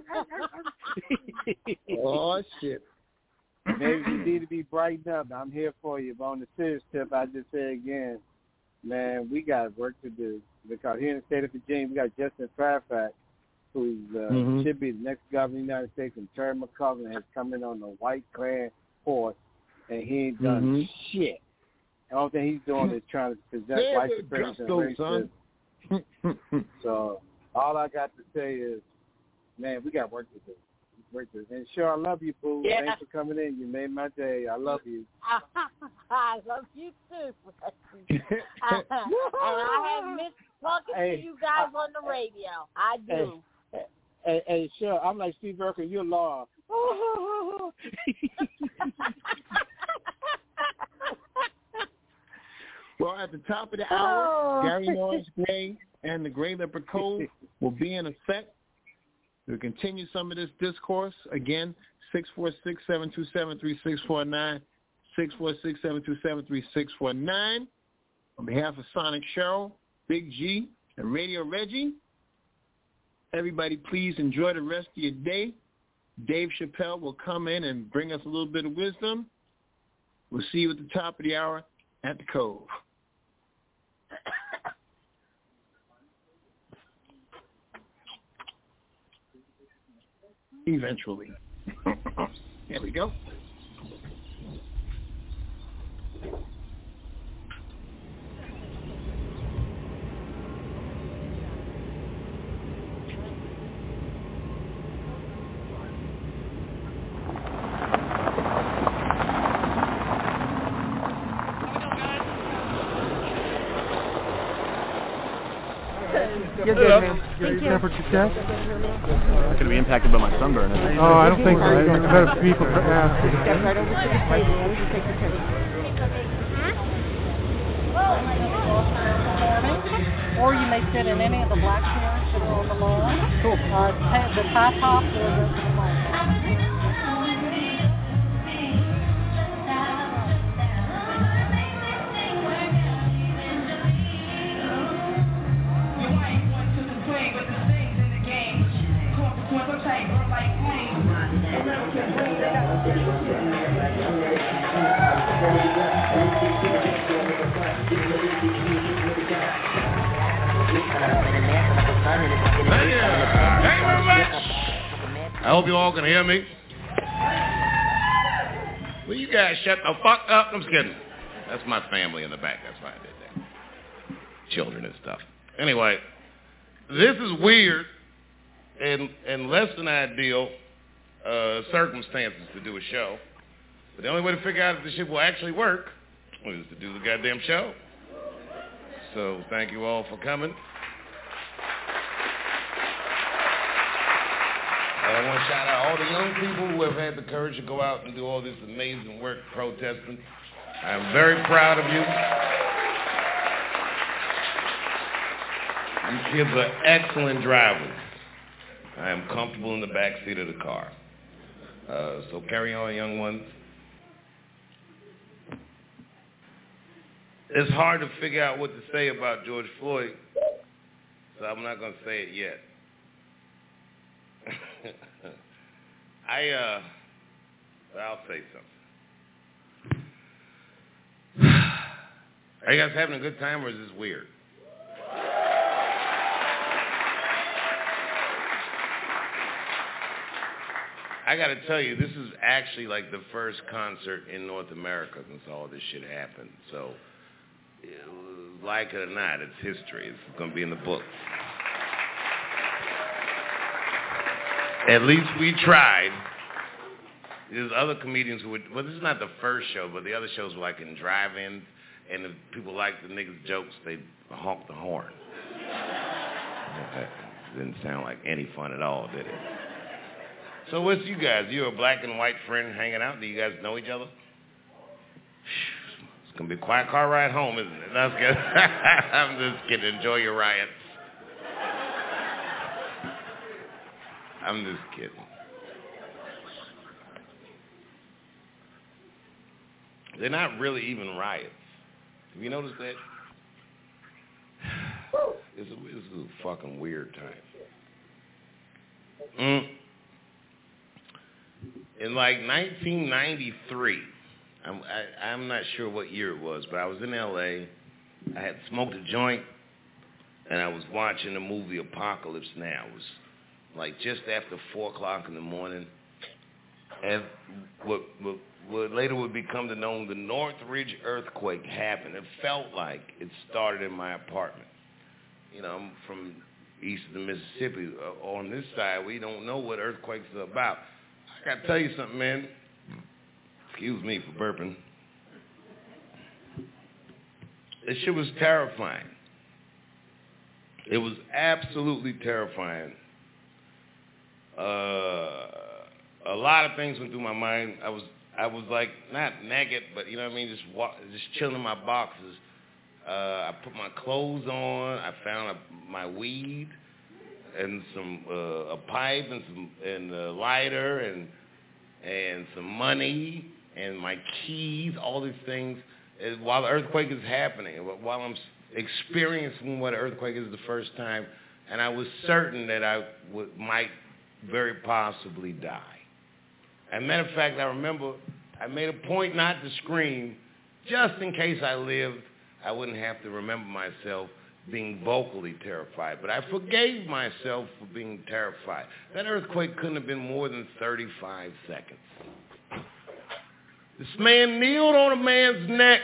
Oh shit. Maybe you need to be brightened up. I'm here for you. But on the serious tip, I just say again, man, we got work to do because here in the state of Virginia, we got Justin Fairfax, who should be the next governor of the United States, and Terry McCullough has come in on the white-clad horse, and he ain't done shit. The only thing he's doing is trying to present white supremacy and racism. So all I got to say is, man, we got work to do. And sure, I love you, boo. Yeah. Thanks for coming in. You made my day. I love you. I love you too. And I have missed talking to you guys on the radio. I do. Hey, sure. I'm like Steve Urkel. You're Laura. Well, at the top of the hour, Gary Norris Gray and the Gray Leopard Code will be in effect. We'll continue some of this discourse. Again, 646-727-3649, 646-727-3649. On behalf of Sonic Cheryl, Big G, and Radio Reggie, everybody please enjoy the rest of your day. Dave Chappelle will come in and bring us a little bit of wisdom. We'll see you at the top of the hour at the Cove. Eventually. There we go. You're good, man. Thank you. For success? Not going to be impacted by my sunburn, is it? Oh, I don't think so. It's better for people to ask. Step right over to the table. Will you take the picture? Or you may sit in any of the black chairs that are on the lawn. Cool. The tie top or the I hope you all can hear me. Will you guys shut the fuck up? I'm just kidding. That's my family in the back. That's why I did that. Children and stuff. Anyway, this is weird and less than ideal circumstances to do a show. But the only way to figure out if this shit will actually work is to do the goddamn show. So thank you all for coming. I want to shout out all the young people who have had the courage to go out and do all this amazing work protesting. I am very proud of you. You kids are excellent drivers. I am comfortable in the back seat of the car. So carry on, young ones. It's hard to figure out what to say about George Floyd, so I'm not going to say it yet. I'll say something. Are you guys having a good time or is this weird? I gotta tell you, this is actually like the first concert in North America since all this shit happened. So, like it or not, it's history. It's gonna be in the books. At least we tried. There's other comedians who would, well, this is not the first show, but the other shows were like in drive-ins, and if people liked the niggas' jokes, they'd honk the horn. That didn't sound like any fun at all, did it? So what's you guys? You a black and white friend hanging out? Do you guys know each other? It's going to be a quiet car ride home, isn't it? That's good. I'm just kidding. Enjoy your riots. I'm just kidding. They're not really even riots. Have you noticed that? It's a fucking weird time. In like 1993, I'm not sure what year it was, but I was in L.A. I had smoked a joint, and I was watching the movie Apocalypse Now. It was like just after 4 o'clock in the morning, and what later would become known, the Northridge earthquake happened. It felt like it started in my apartment. You know, I'm from east of the Mississippi. On this side, we don't know what earthquakes are about. I got to tell you something, man. Excuse me for burping. This shit was terrifying. It was absolutely terrifying. A lot of things went through my mind. I was like, not naked, but you know what I mean, just chilling in my boxes. I put my clothes on. I found my weed and a pipe and a lighter and some money and my keys. All these things while the earthquake is happening, while I'm experiencing what an earthquake is the first time, and I was certain that I might very possibly die. As a matter of fact, I remember I made a point not to scream, just in case I lived. I wouldn't have to remember myself being vocally terrified. But I forgave myself for being terrified. That earthquake couldn't have been more than 35 seconds. This man kneeled on a man's neck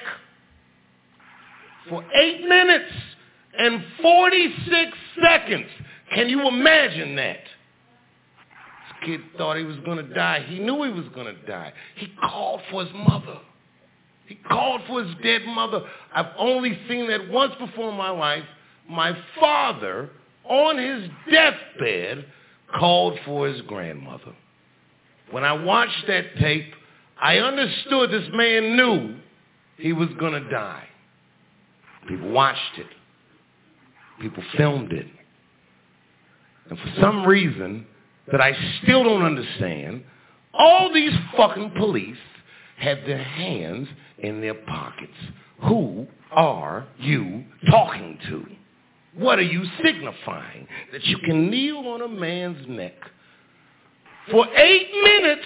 for 8 minutes and 46 seconds. Can you imagine that? This kid thought he was going to die. He knew he was going to die. He called for his mother. He called for his dead mother. I've only seen that once before in my life. My father, on his deathbed, called for his grandmother. When I watched that tape, I understood this man knew he was going to die. People watched it. People filmed it. And for some reason that I still don't understand, all these fucking police had their hands in their pockets. Who are you talking to? What are you signifying? That you can kneel on a man's neck for 8 minutes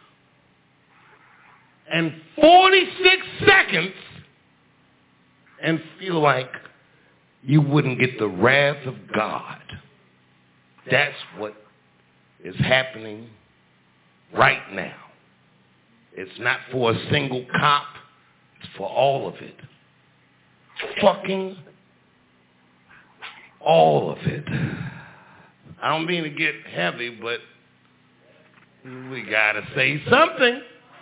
and 46 seconds and feel like you wouldn't get the wrath of God. That's what is happening right now. It's not for a single cop. It's for all of it. Fucking all of it. I don't mean to get heavy, but we gotta say something.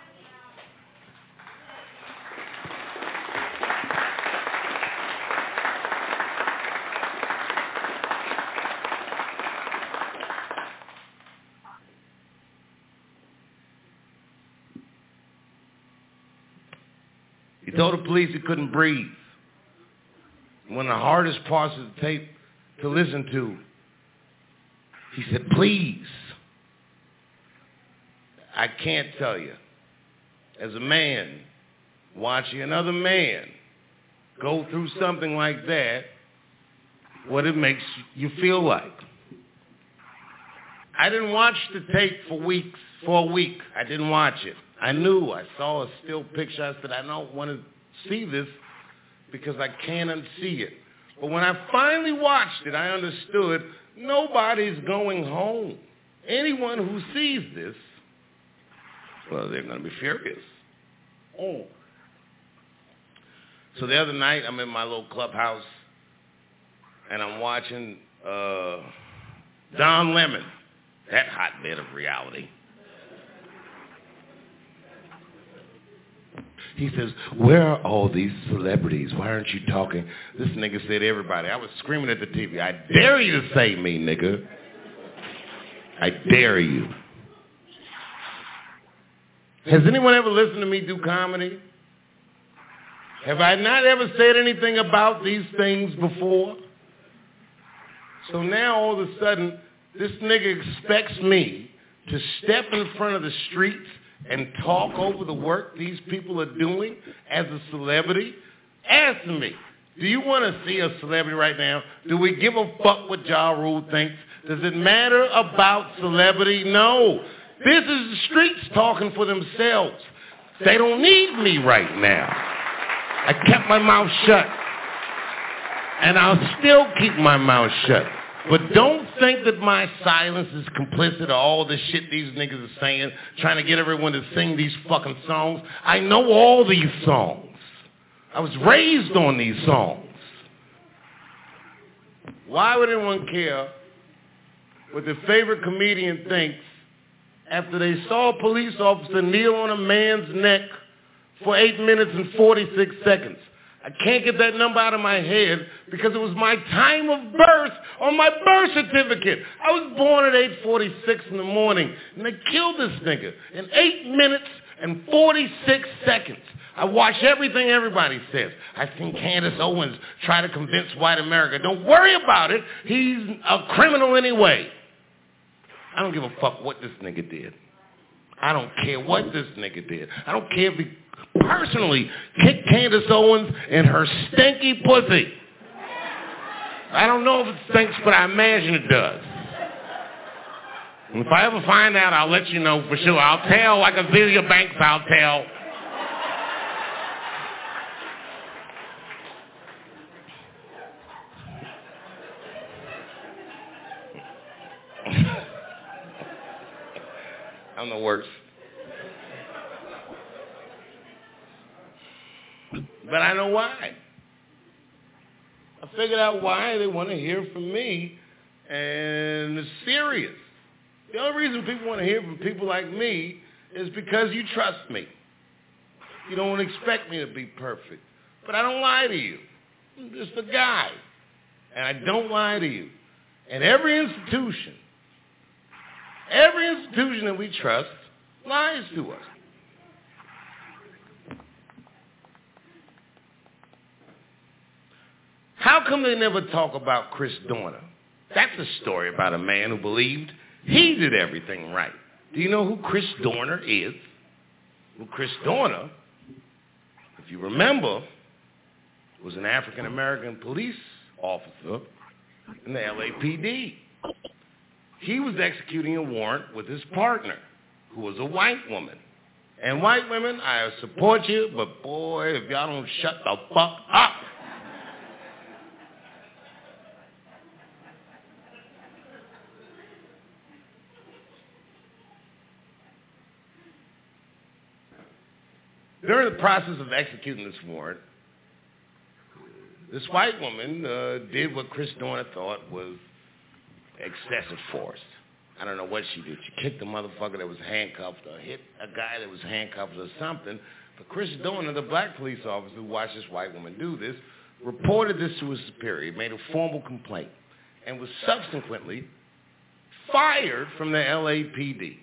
He told the police he couldn't breathe. One of the hardest parts of the tape to listen to, he said, please, I can't tell you, as a man, watching another man go through something like that, what it makes you feel like. I didn't watch the tape for a week. I didn't watch it. I knew. I saw a still picture. I said, I don't want to see this because I can't unsee it. But when I finally watched it, I understood nobody's going home. Anyone who sees this, well, they're going to be furious. Oh. So the other night, I'm in my little clubhouse, and I'm watching Don Lemon, that hotbed of reality. He says, where are all these celebrities? Why aren't you talking? This nigga said everybody. I was screaming at the TV. I dare you to say me, nigga. I dare you. Has anyone ever listened to me do comedy? Have I not ever said anything about these things before? So now all of a sudden, this nigga expects me to step in front of the streets and talk over the work these people are doing as a celebrity? Ask me, do you want to see a celebrity right now? Do we give a fuck what Ja Rule thinks? Does it matter about celebrity? No. This is the streets talking for themselves. They don't need me right now. I kept my mouth shut. And I'll still keep my mouth shut. But don't think that my silence is complicit of all the shit these niggas are saying, trying to get everyone to sing these fucking songs. I know all these songs. I was raised on these songs. Why would anyone care what their favorite comedian thinks after they saw a police officer kneel on a man's neck for 8 minutes and 46 seconds? I can't get that number out of my head because it was my time of birth on my birth certificate. I was born at 8:46 in the morning, and they killed this nigga in 8 minutes and 46 seconds. I watch everything everybody says. I've seen Candace Owens try to convince white America. Don't worry about it. He's a criminal anyway. I don't give a fuck what this nigga did. I don't care what this nigga did. I don't care if he personally kicked Candace Owens in her stinky pussy. I don't know if it stinks, but I imagine it does. And if I ever find out, I'll let you know for sure. I'll tell, like Azealia Banks, I'll tell. I'm the worst. But I know why. I figured out why they want to hear from me, and it's serious. The only reason people want to hear from people like me is because you trust me. You don't expect me to be perfect. But I don't lie to you. I'm just a guy. And I don't lie to you. And every institution that we trust lies to us. How come they never talk about Chris Dorner? That's a story about a man who believed he did everything right. Do you know who Chris Dorner is? Well, Chris Dorner, if you remember, was an African-American police officer in the LAPD. He was executing a warrant with his partner, who was a white woman. And white women, I support you, but boy, if y'all don't shut the fuck up. During the process of executing this warrant, this white woman did what Chris Dorner thought was excessive force. I don't know what she did. She kicked a motherfucker that was handcuffed or hit a guy that was handcuffed or something. But Chris Dorner, the black police officer who watched this white woman do this, reported this to his superior, made a formal complaint, and was subsequently fired from the LAPD.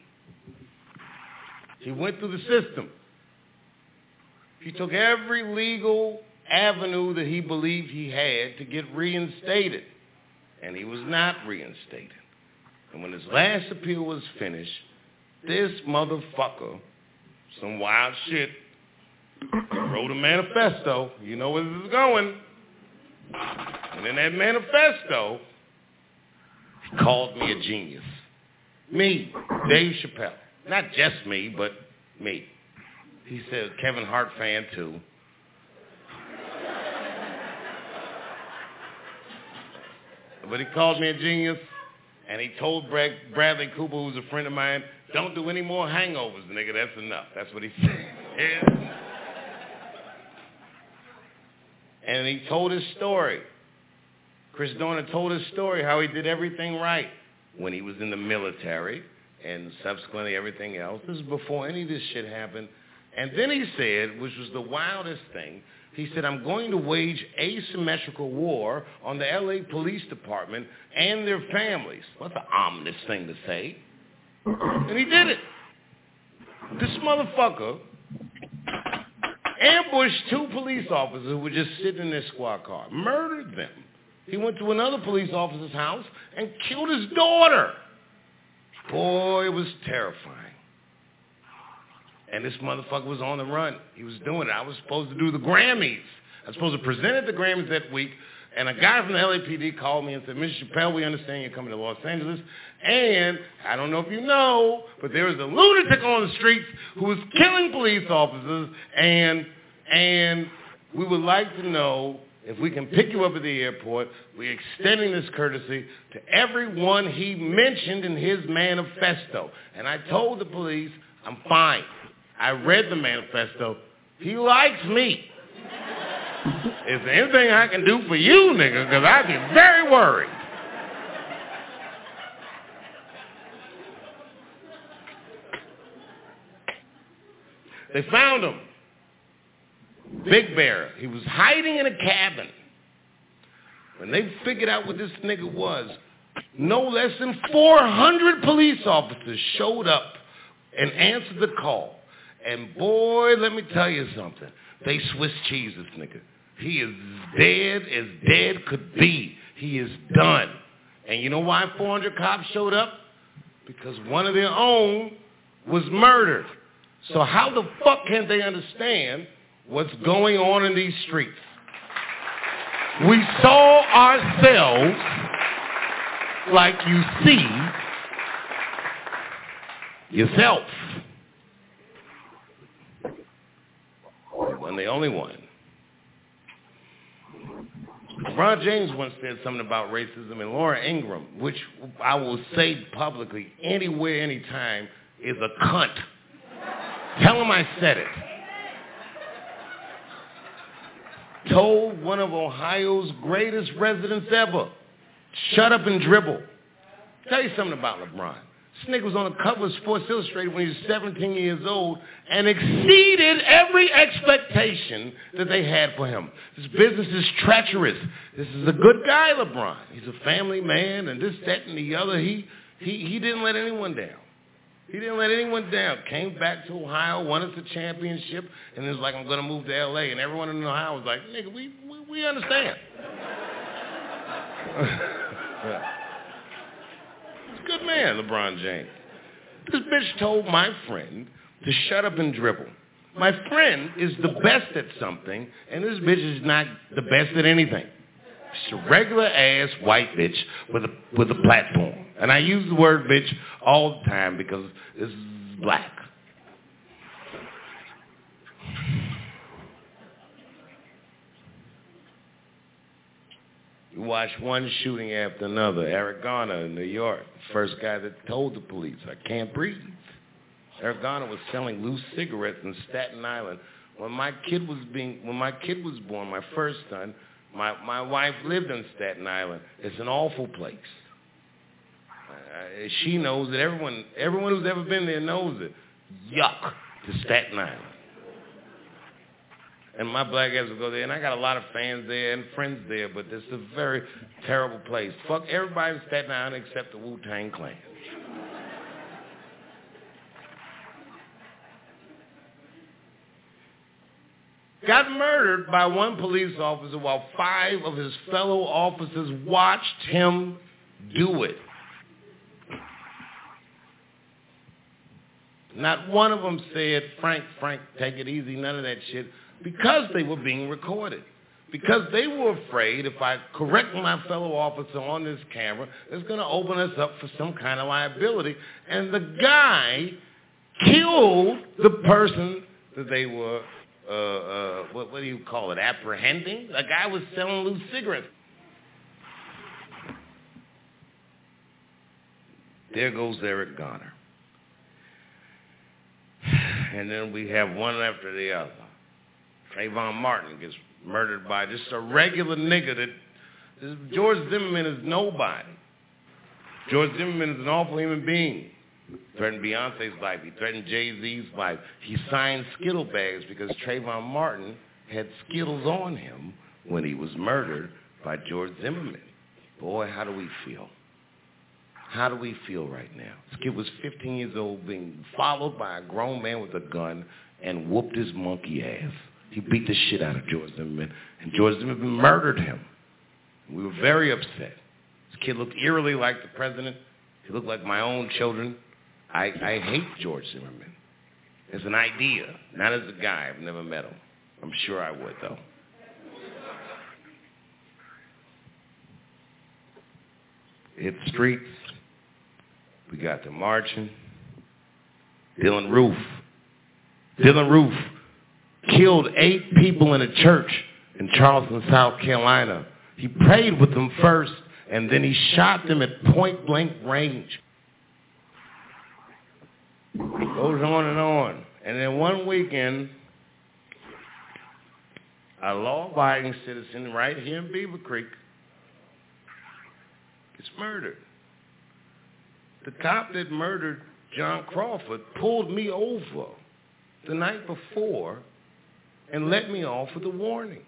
He went through the system. He took every legal avenue that he believed he had to get reinstated, and he was not reinstated. And when his last appeal was finished, this motherfucker, some wild shit, wrote a manifesto. You know where this is going. And in that manifesto, he called me a genius. Me, Dave Chappelle. Not just me, but me. He said, Kevin Hart fan too. But he called me a genius, and he told Bradley Cooper, who's a friend of mine, don't do any more hangovers, nigga. That's enough. That's what he said. And he told his story. Chris Dorner told his story, how he did everything right when he was in the military and subsequently everything else. This is before any of this shit happened. And then he said, which was the wildest thing, he said, I'm going to wage asymmetrical war on the L.A. Police Department and their families. What's an ominous thing to say? And he did it. This motherfucker ambushed 2 police officers who were just sitting in their squad car, murdered them. He went to another police officer's house and killed his daughter. Boy, it was terrifying. And this motherfucker was on the run. He was doing it. I was supposed to do the Grammys. I was supposed to present at the Grammys that week. And a guy from the LAPD called me and said, Mr. Chappelle, we understand you're coming to Los Angeles. And I don't know if you know, but there is a lunatic on the streets who is killing police officers. And we would like to know if we can pick you up at the airport. We're extending this courtesy to everyone he mentioned in his manifesto. And I told the police, I'm fine. I read the manifesto. He likes me. Is there anything I can do for you, nigga? Because I'd be very worried. They found him. Big Bear. He was hiding in a cabin. When they figured out what this nigga was, no less than 400 police officers showed up and answered the call. And boy, let me tell you something. They Swiss cheese this nigga. He is dead as dead could be. He is done. And you know why 400 cops showed up? Because one of their own was murdered. So how the fuck can they understand what's going on in these streets? We saw ourselves like you see yourself. And the only one. LeBron James once said something about racism, and Laura Ingraham, which I will say publicly anywhere, anytime, is a cunt. Tell him I said it. Told one of Ohio's greatest residents ever, shut up and dribble. Tell you something about LeBron. This nigga was on the cover of Sports Illustrated when he was 17 years old and exceeded every expectation that they had for him. This business is treacherous. This is a good guy, LeBron. He's a family man and this, that, and the other. He didn't let anyone down. He didn't let anyone down. Came back to Ohio, won us a championship, and it was like, I'm going to move to L.A. And everyone in Ohio was like, nigga, we understand. Good man, LeBron James. This bitch told my friend to shut up and dribble. My friend is the best at something, and this bitch is not the best at anything. She's a regular-ass white bitch with a platform. And I use the word bitch all the time because it's black. You watch one shooting after another. Eric Garner in New York, first guy that told the police, I can't breathe. Eric Garner was selling loose cigarettes in Staten Island. When my kid was born, my first son, my wife lived in Staten Island. It's an awful place. She knows it. Everyone who's ever been there knows it. Yuck to Staten Island. And my black ass will go there, and I got a lot of fans there and friends there, but it's a very terrible place. Fuck everybody in Staten Island except the Wu-Tang Clan. Got murdered by one police officer while 5 of his fellow officers watched him do it. Not one of them said, Frank, take it easy, none of that shit. Because they were being recorded. Because they were afraid if I correct my fellow officer on this camera, it's going to open us up for some kind of liability. And the guy killed the person that they were, what do you call it, apprehending? The guy was selling loose cigarettes. There goes Eric Garner. And then we have one after the other. Trayvon Martin gets murdered by just a regular nigga that George Zimmerman is nobody. George Zimmerman is an awful human being. Threatened Beyonce's life. He threatened Jay-Z's life. He signed Skittle bags because Trayvon Martin had Skittles on him when he was murdered by George Zimmerman. Boy, how do we feel? How do we feel right now? This kid was 15 years old being followed by a grown man with a gun and whooped his monkey ass. He beat the shit out of George Zimmerman, and George Zimmerman murdered him. We were very upset. This kid looked eerily like the president. He looked like my own children. I hate George Zimmerman. As an idea, not as a guy. I've never met him. I'm sure I would, though. Hit the streets. We got to marching. Dylan Roof killed 8 people in a church in Charleston, South Carolina. He prayed with them first, and then he shot them at point-blank range. Goes on and on. And then one weekend, a law-abiding citizen right here in Beaver Creek gets murdered. The cop that murdered John Crawford pulled me over the night before and let me off with a warning.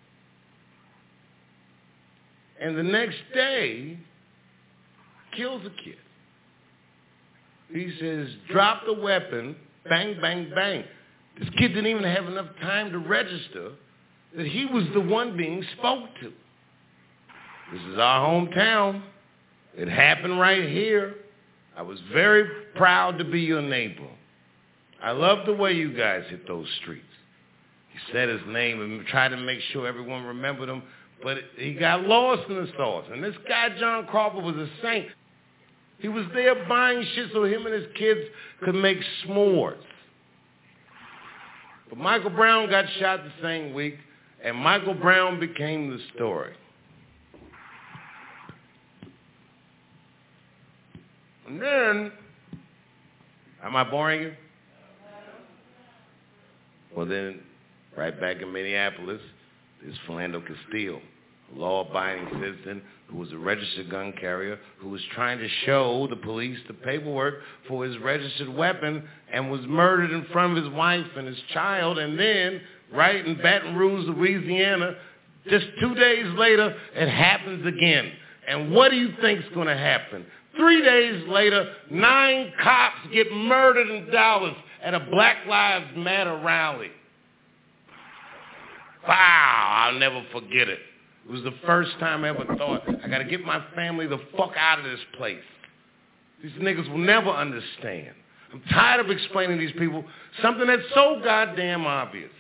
And the next day, kills a kid. He says, drop the weapon, bang, bang, bang. This kid didn't even have enough time to register that he was the one being spoke to. This is our hometown. It happened right here. I was very proud to be your neighbor. I love the way you guys hit those streets. He said his name and tried to make sure everyone remembered him, but he got lost in the sauce. And this guy, John Crawford, was a saint. He was there buying shit so him and his kids could make s'mores. But Michael Brown got shot the same week, and Michael Brown became the story. And then, am I boring you? Well then, right back in Minneapolis, there's Philando Castile, a law-abiding citizen who was a registered gun carrier who was trying to show the police the paperwork for his registered weapon and was murdered in front of his wife and his child. And then, right in Baton Rouge, Louisiana, just 2 days later, it happens again. And what do you think's going to happen? 3 days later, 9 cops get murdered in Dallas at a Black Lives Matter rally. Wow, I'll never forget it. It was the first time I ever thought, I got to get my family the fuck out of this place. These niggas will never understand. I'm tired of explaining to these people something that's so goddamn obvious.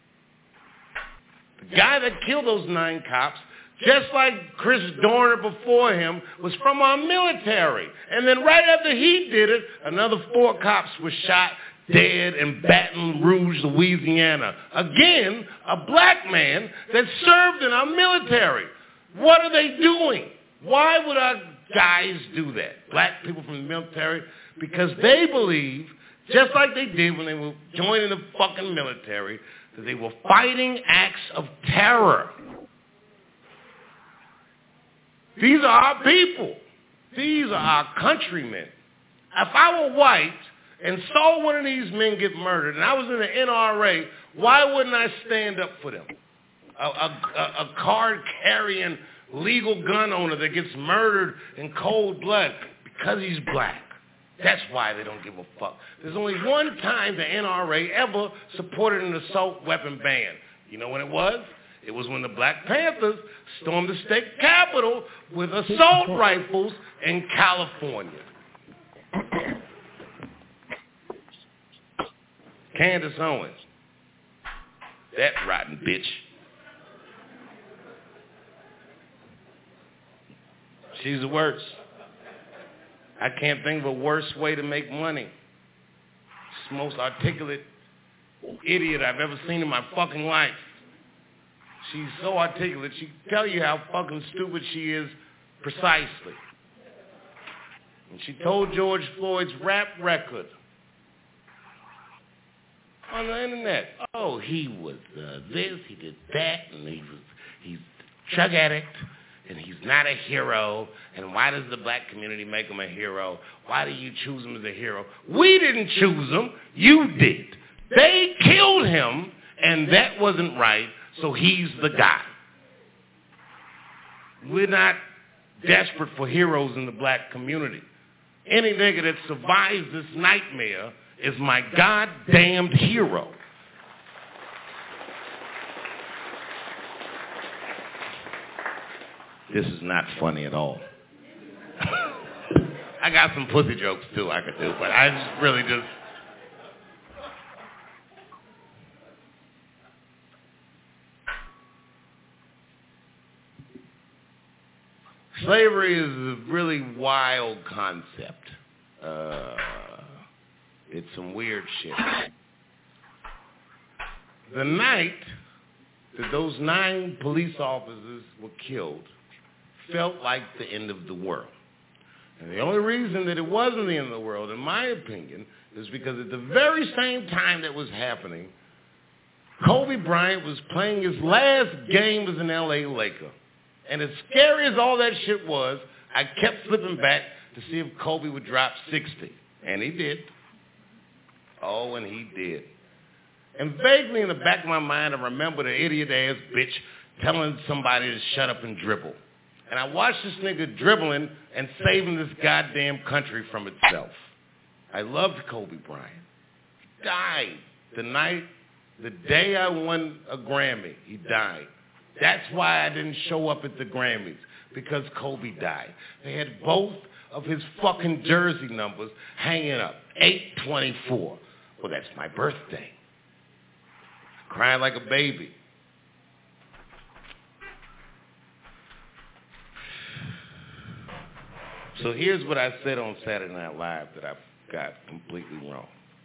The guy that killed those 9 cops, just like Chris Dorner before him, was from our military. And then right after he did it, another 4 cops were shot dead in Baton Rouge, Louisiana. Again, a black man that served in our military. What are they doing? Why would our guys do that? Black people from the military? Because they believe, just like they did when they were joining the fucking military, that they were fighting acts of terror. These are our people. These are our countrymen. If I were white and saw one of these men get murdered, and I was in the NRA, why wouldn't I stand up for them? A card-carrying legal gun owner that gets murdered in cold blood because he's black. That's why they don't give a fuck. There's only one time the NRA ever supported an assault weapon ban. You know when it was? It was when the Black Panthers stormed the state capitol with assault rifles in California. Candace Owens, that rotten bitch. She's the worst. I can't think of a worse way to make money. She's the most articulate idiot I've ever seen in my fucking life. She's so articulate, she can tell you how fucking stupid she is precisely. And she told George Floyd's rap record on the internet, oh, he was this, he did that, and he's a drug addict, and he's not a hero, and why does the black community make him a hero? Why do you choose him as a hero? We didn't choose him. You did. They killed him, and that wasn't right, so he's the guy. We're not desperate for heroes in the black community. Any nigga that survives this nightmare is my goddamned hero. This is not funny at all. I got some pussy jokes too I could do, but I just really just... Slavery is a really wild concept. It's some weird shit. The night that those 9 police officers were killed felt like the end of the world. And the only reason that it wasn't the end of the world, in my opinion, is because at the very same time that was happening, Kobe Bryant was playing his last game as an LA Laker. And as scary as all that shit was, I kept flipping back to see if Kobe would drop 60. And he did. Oh, and he did. And vaguely in the back of my mind, I remember the idiot-ass bitch telling somebody to shut up and dribble. And I watched this nigga dribbling and saving this goddamn country from itself. I loved Kobe Bryant. He died the day I won a Grammy. He died. That's why I didn't show up at the Grammys, because Kobe died. They had both of his fucking jersey numbers hanging up, 8/24. Well, that's my birthday. I cried like a baby. So here's what I said on Saturday Night Live that I got completely wrong.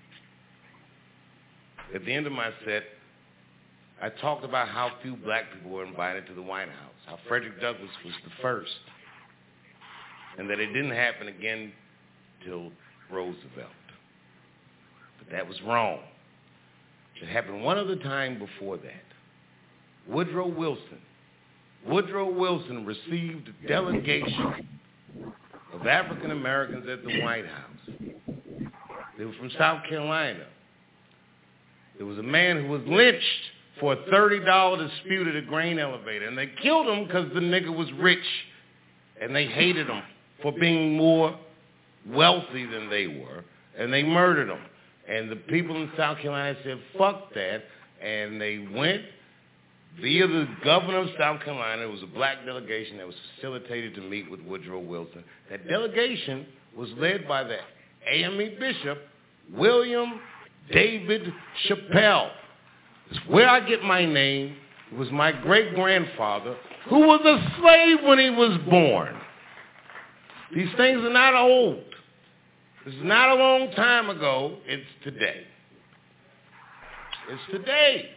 At the end of my set, I talked about how few black people were invited to the White House, how Frederick Douglass was the first, and that it didn't happen again till Roosevelt. But that was wrong. It happened one other time before that. Woodrow Wilson. Woodrow Wilson received a delegation of African Americans at the White House. They were from South Carolina. There was a man who was lynched for a $30 dispute at a grain elevator, and they killed him because the nigga was rich, and they hated him for being more wealthy than they were, and they murdered him. And the people in South Carolina said, fuck that, and they went via the governor of South Carolina. It was a black delegation that was facilitated to meet with Woodrow Wilson. That delegation was led by the AME Bishop, William David Chappelle. It's where I get my name. It was my great-grandfather, who was a slave when he was born. These things are not old. This is not a long time ago. It's today. It's today.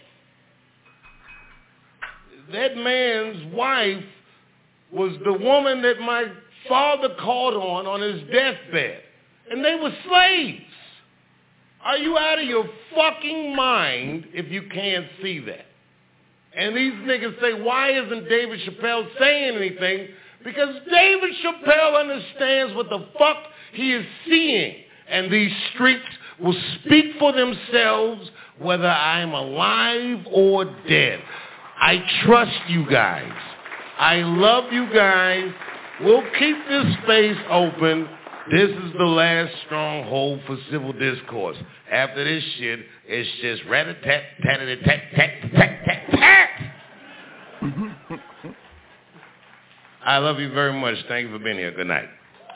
That man's wife was the woman that my father called on his deathbed. And they were slaves. Are you out of your fucking mind if you can't see that? And these niggas say, why isn't David Chappelle saying anything? Because David Chappelle understands what the fuck he is seeing. And these streets will speak for themselves whether I'm alive or dead. I trust you guys. I love you guys. We'll keep this space open. This is the last stronghold for civil discourse. After this shit, it's just rat-a-tat-tat-tat-tat-tat-tat. I love you very much. Thank you for being here. Good night.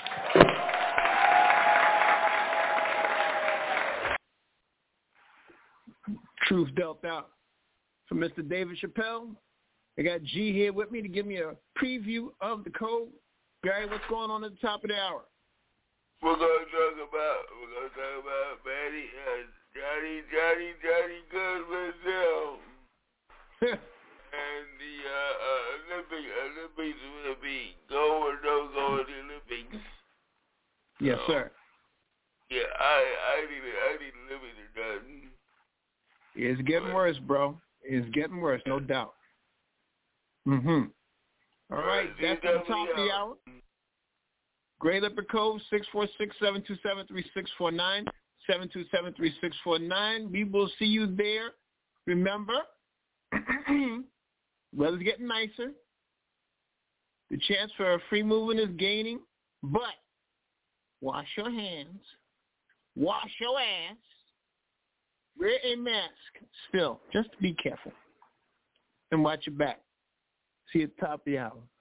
Truth dealt out from Mr. David Chappelle. I got G here with me to give me a preview of the code. Gary, what's going on at the top of the hour? We're gonna talk about Johnny Goodman now. And the Olympics will be go or no go in the Olympics. Yes, sir. Yeah, I need Olympics done. It's getting worse, bro. It's getting worse, no doubt. All All right, that's the top of the hour. Great Leopard Cove, 646-727-3649, 727-3649. We will see you there. Remember, weather's getting nicer. The chance for free movement is gaining, but wash your hands, wash your ass, wear a mask still. Just be careful and watch your back. See you at the top of the hour.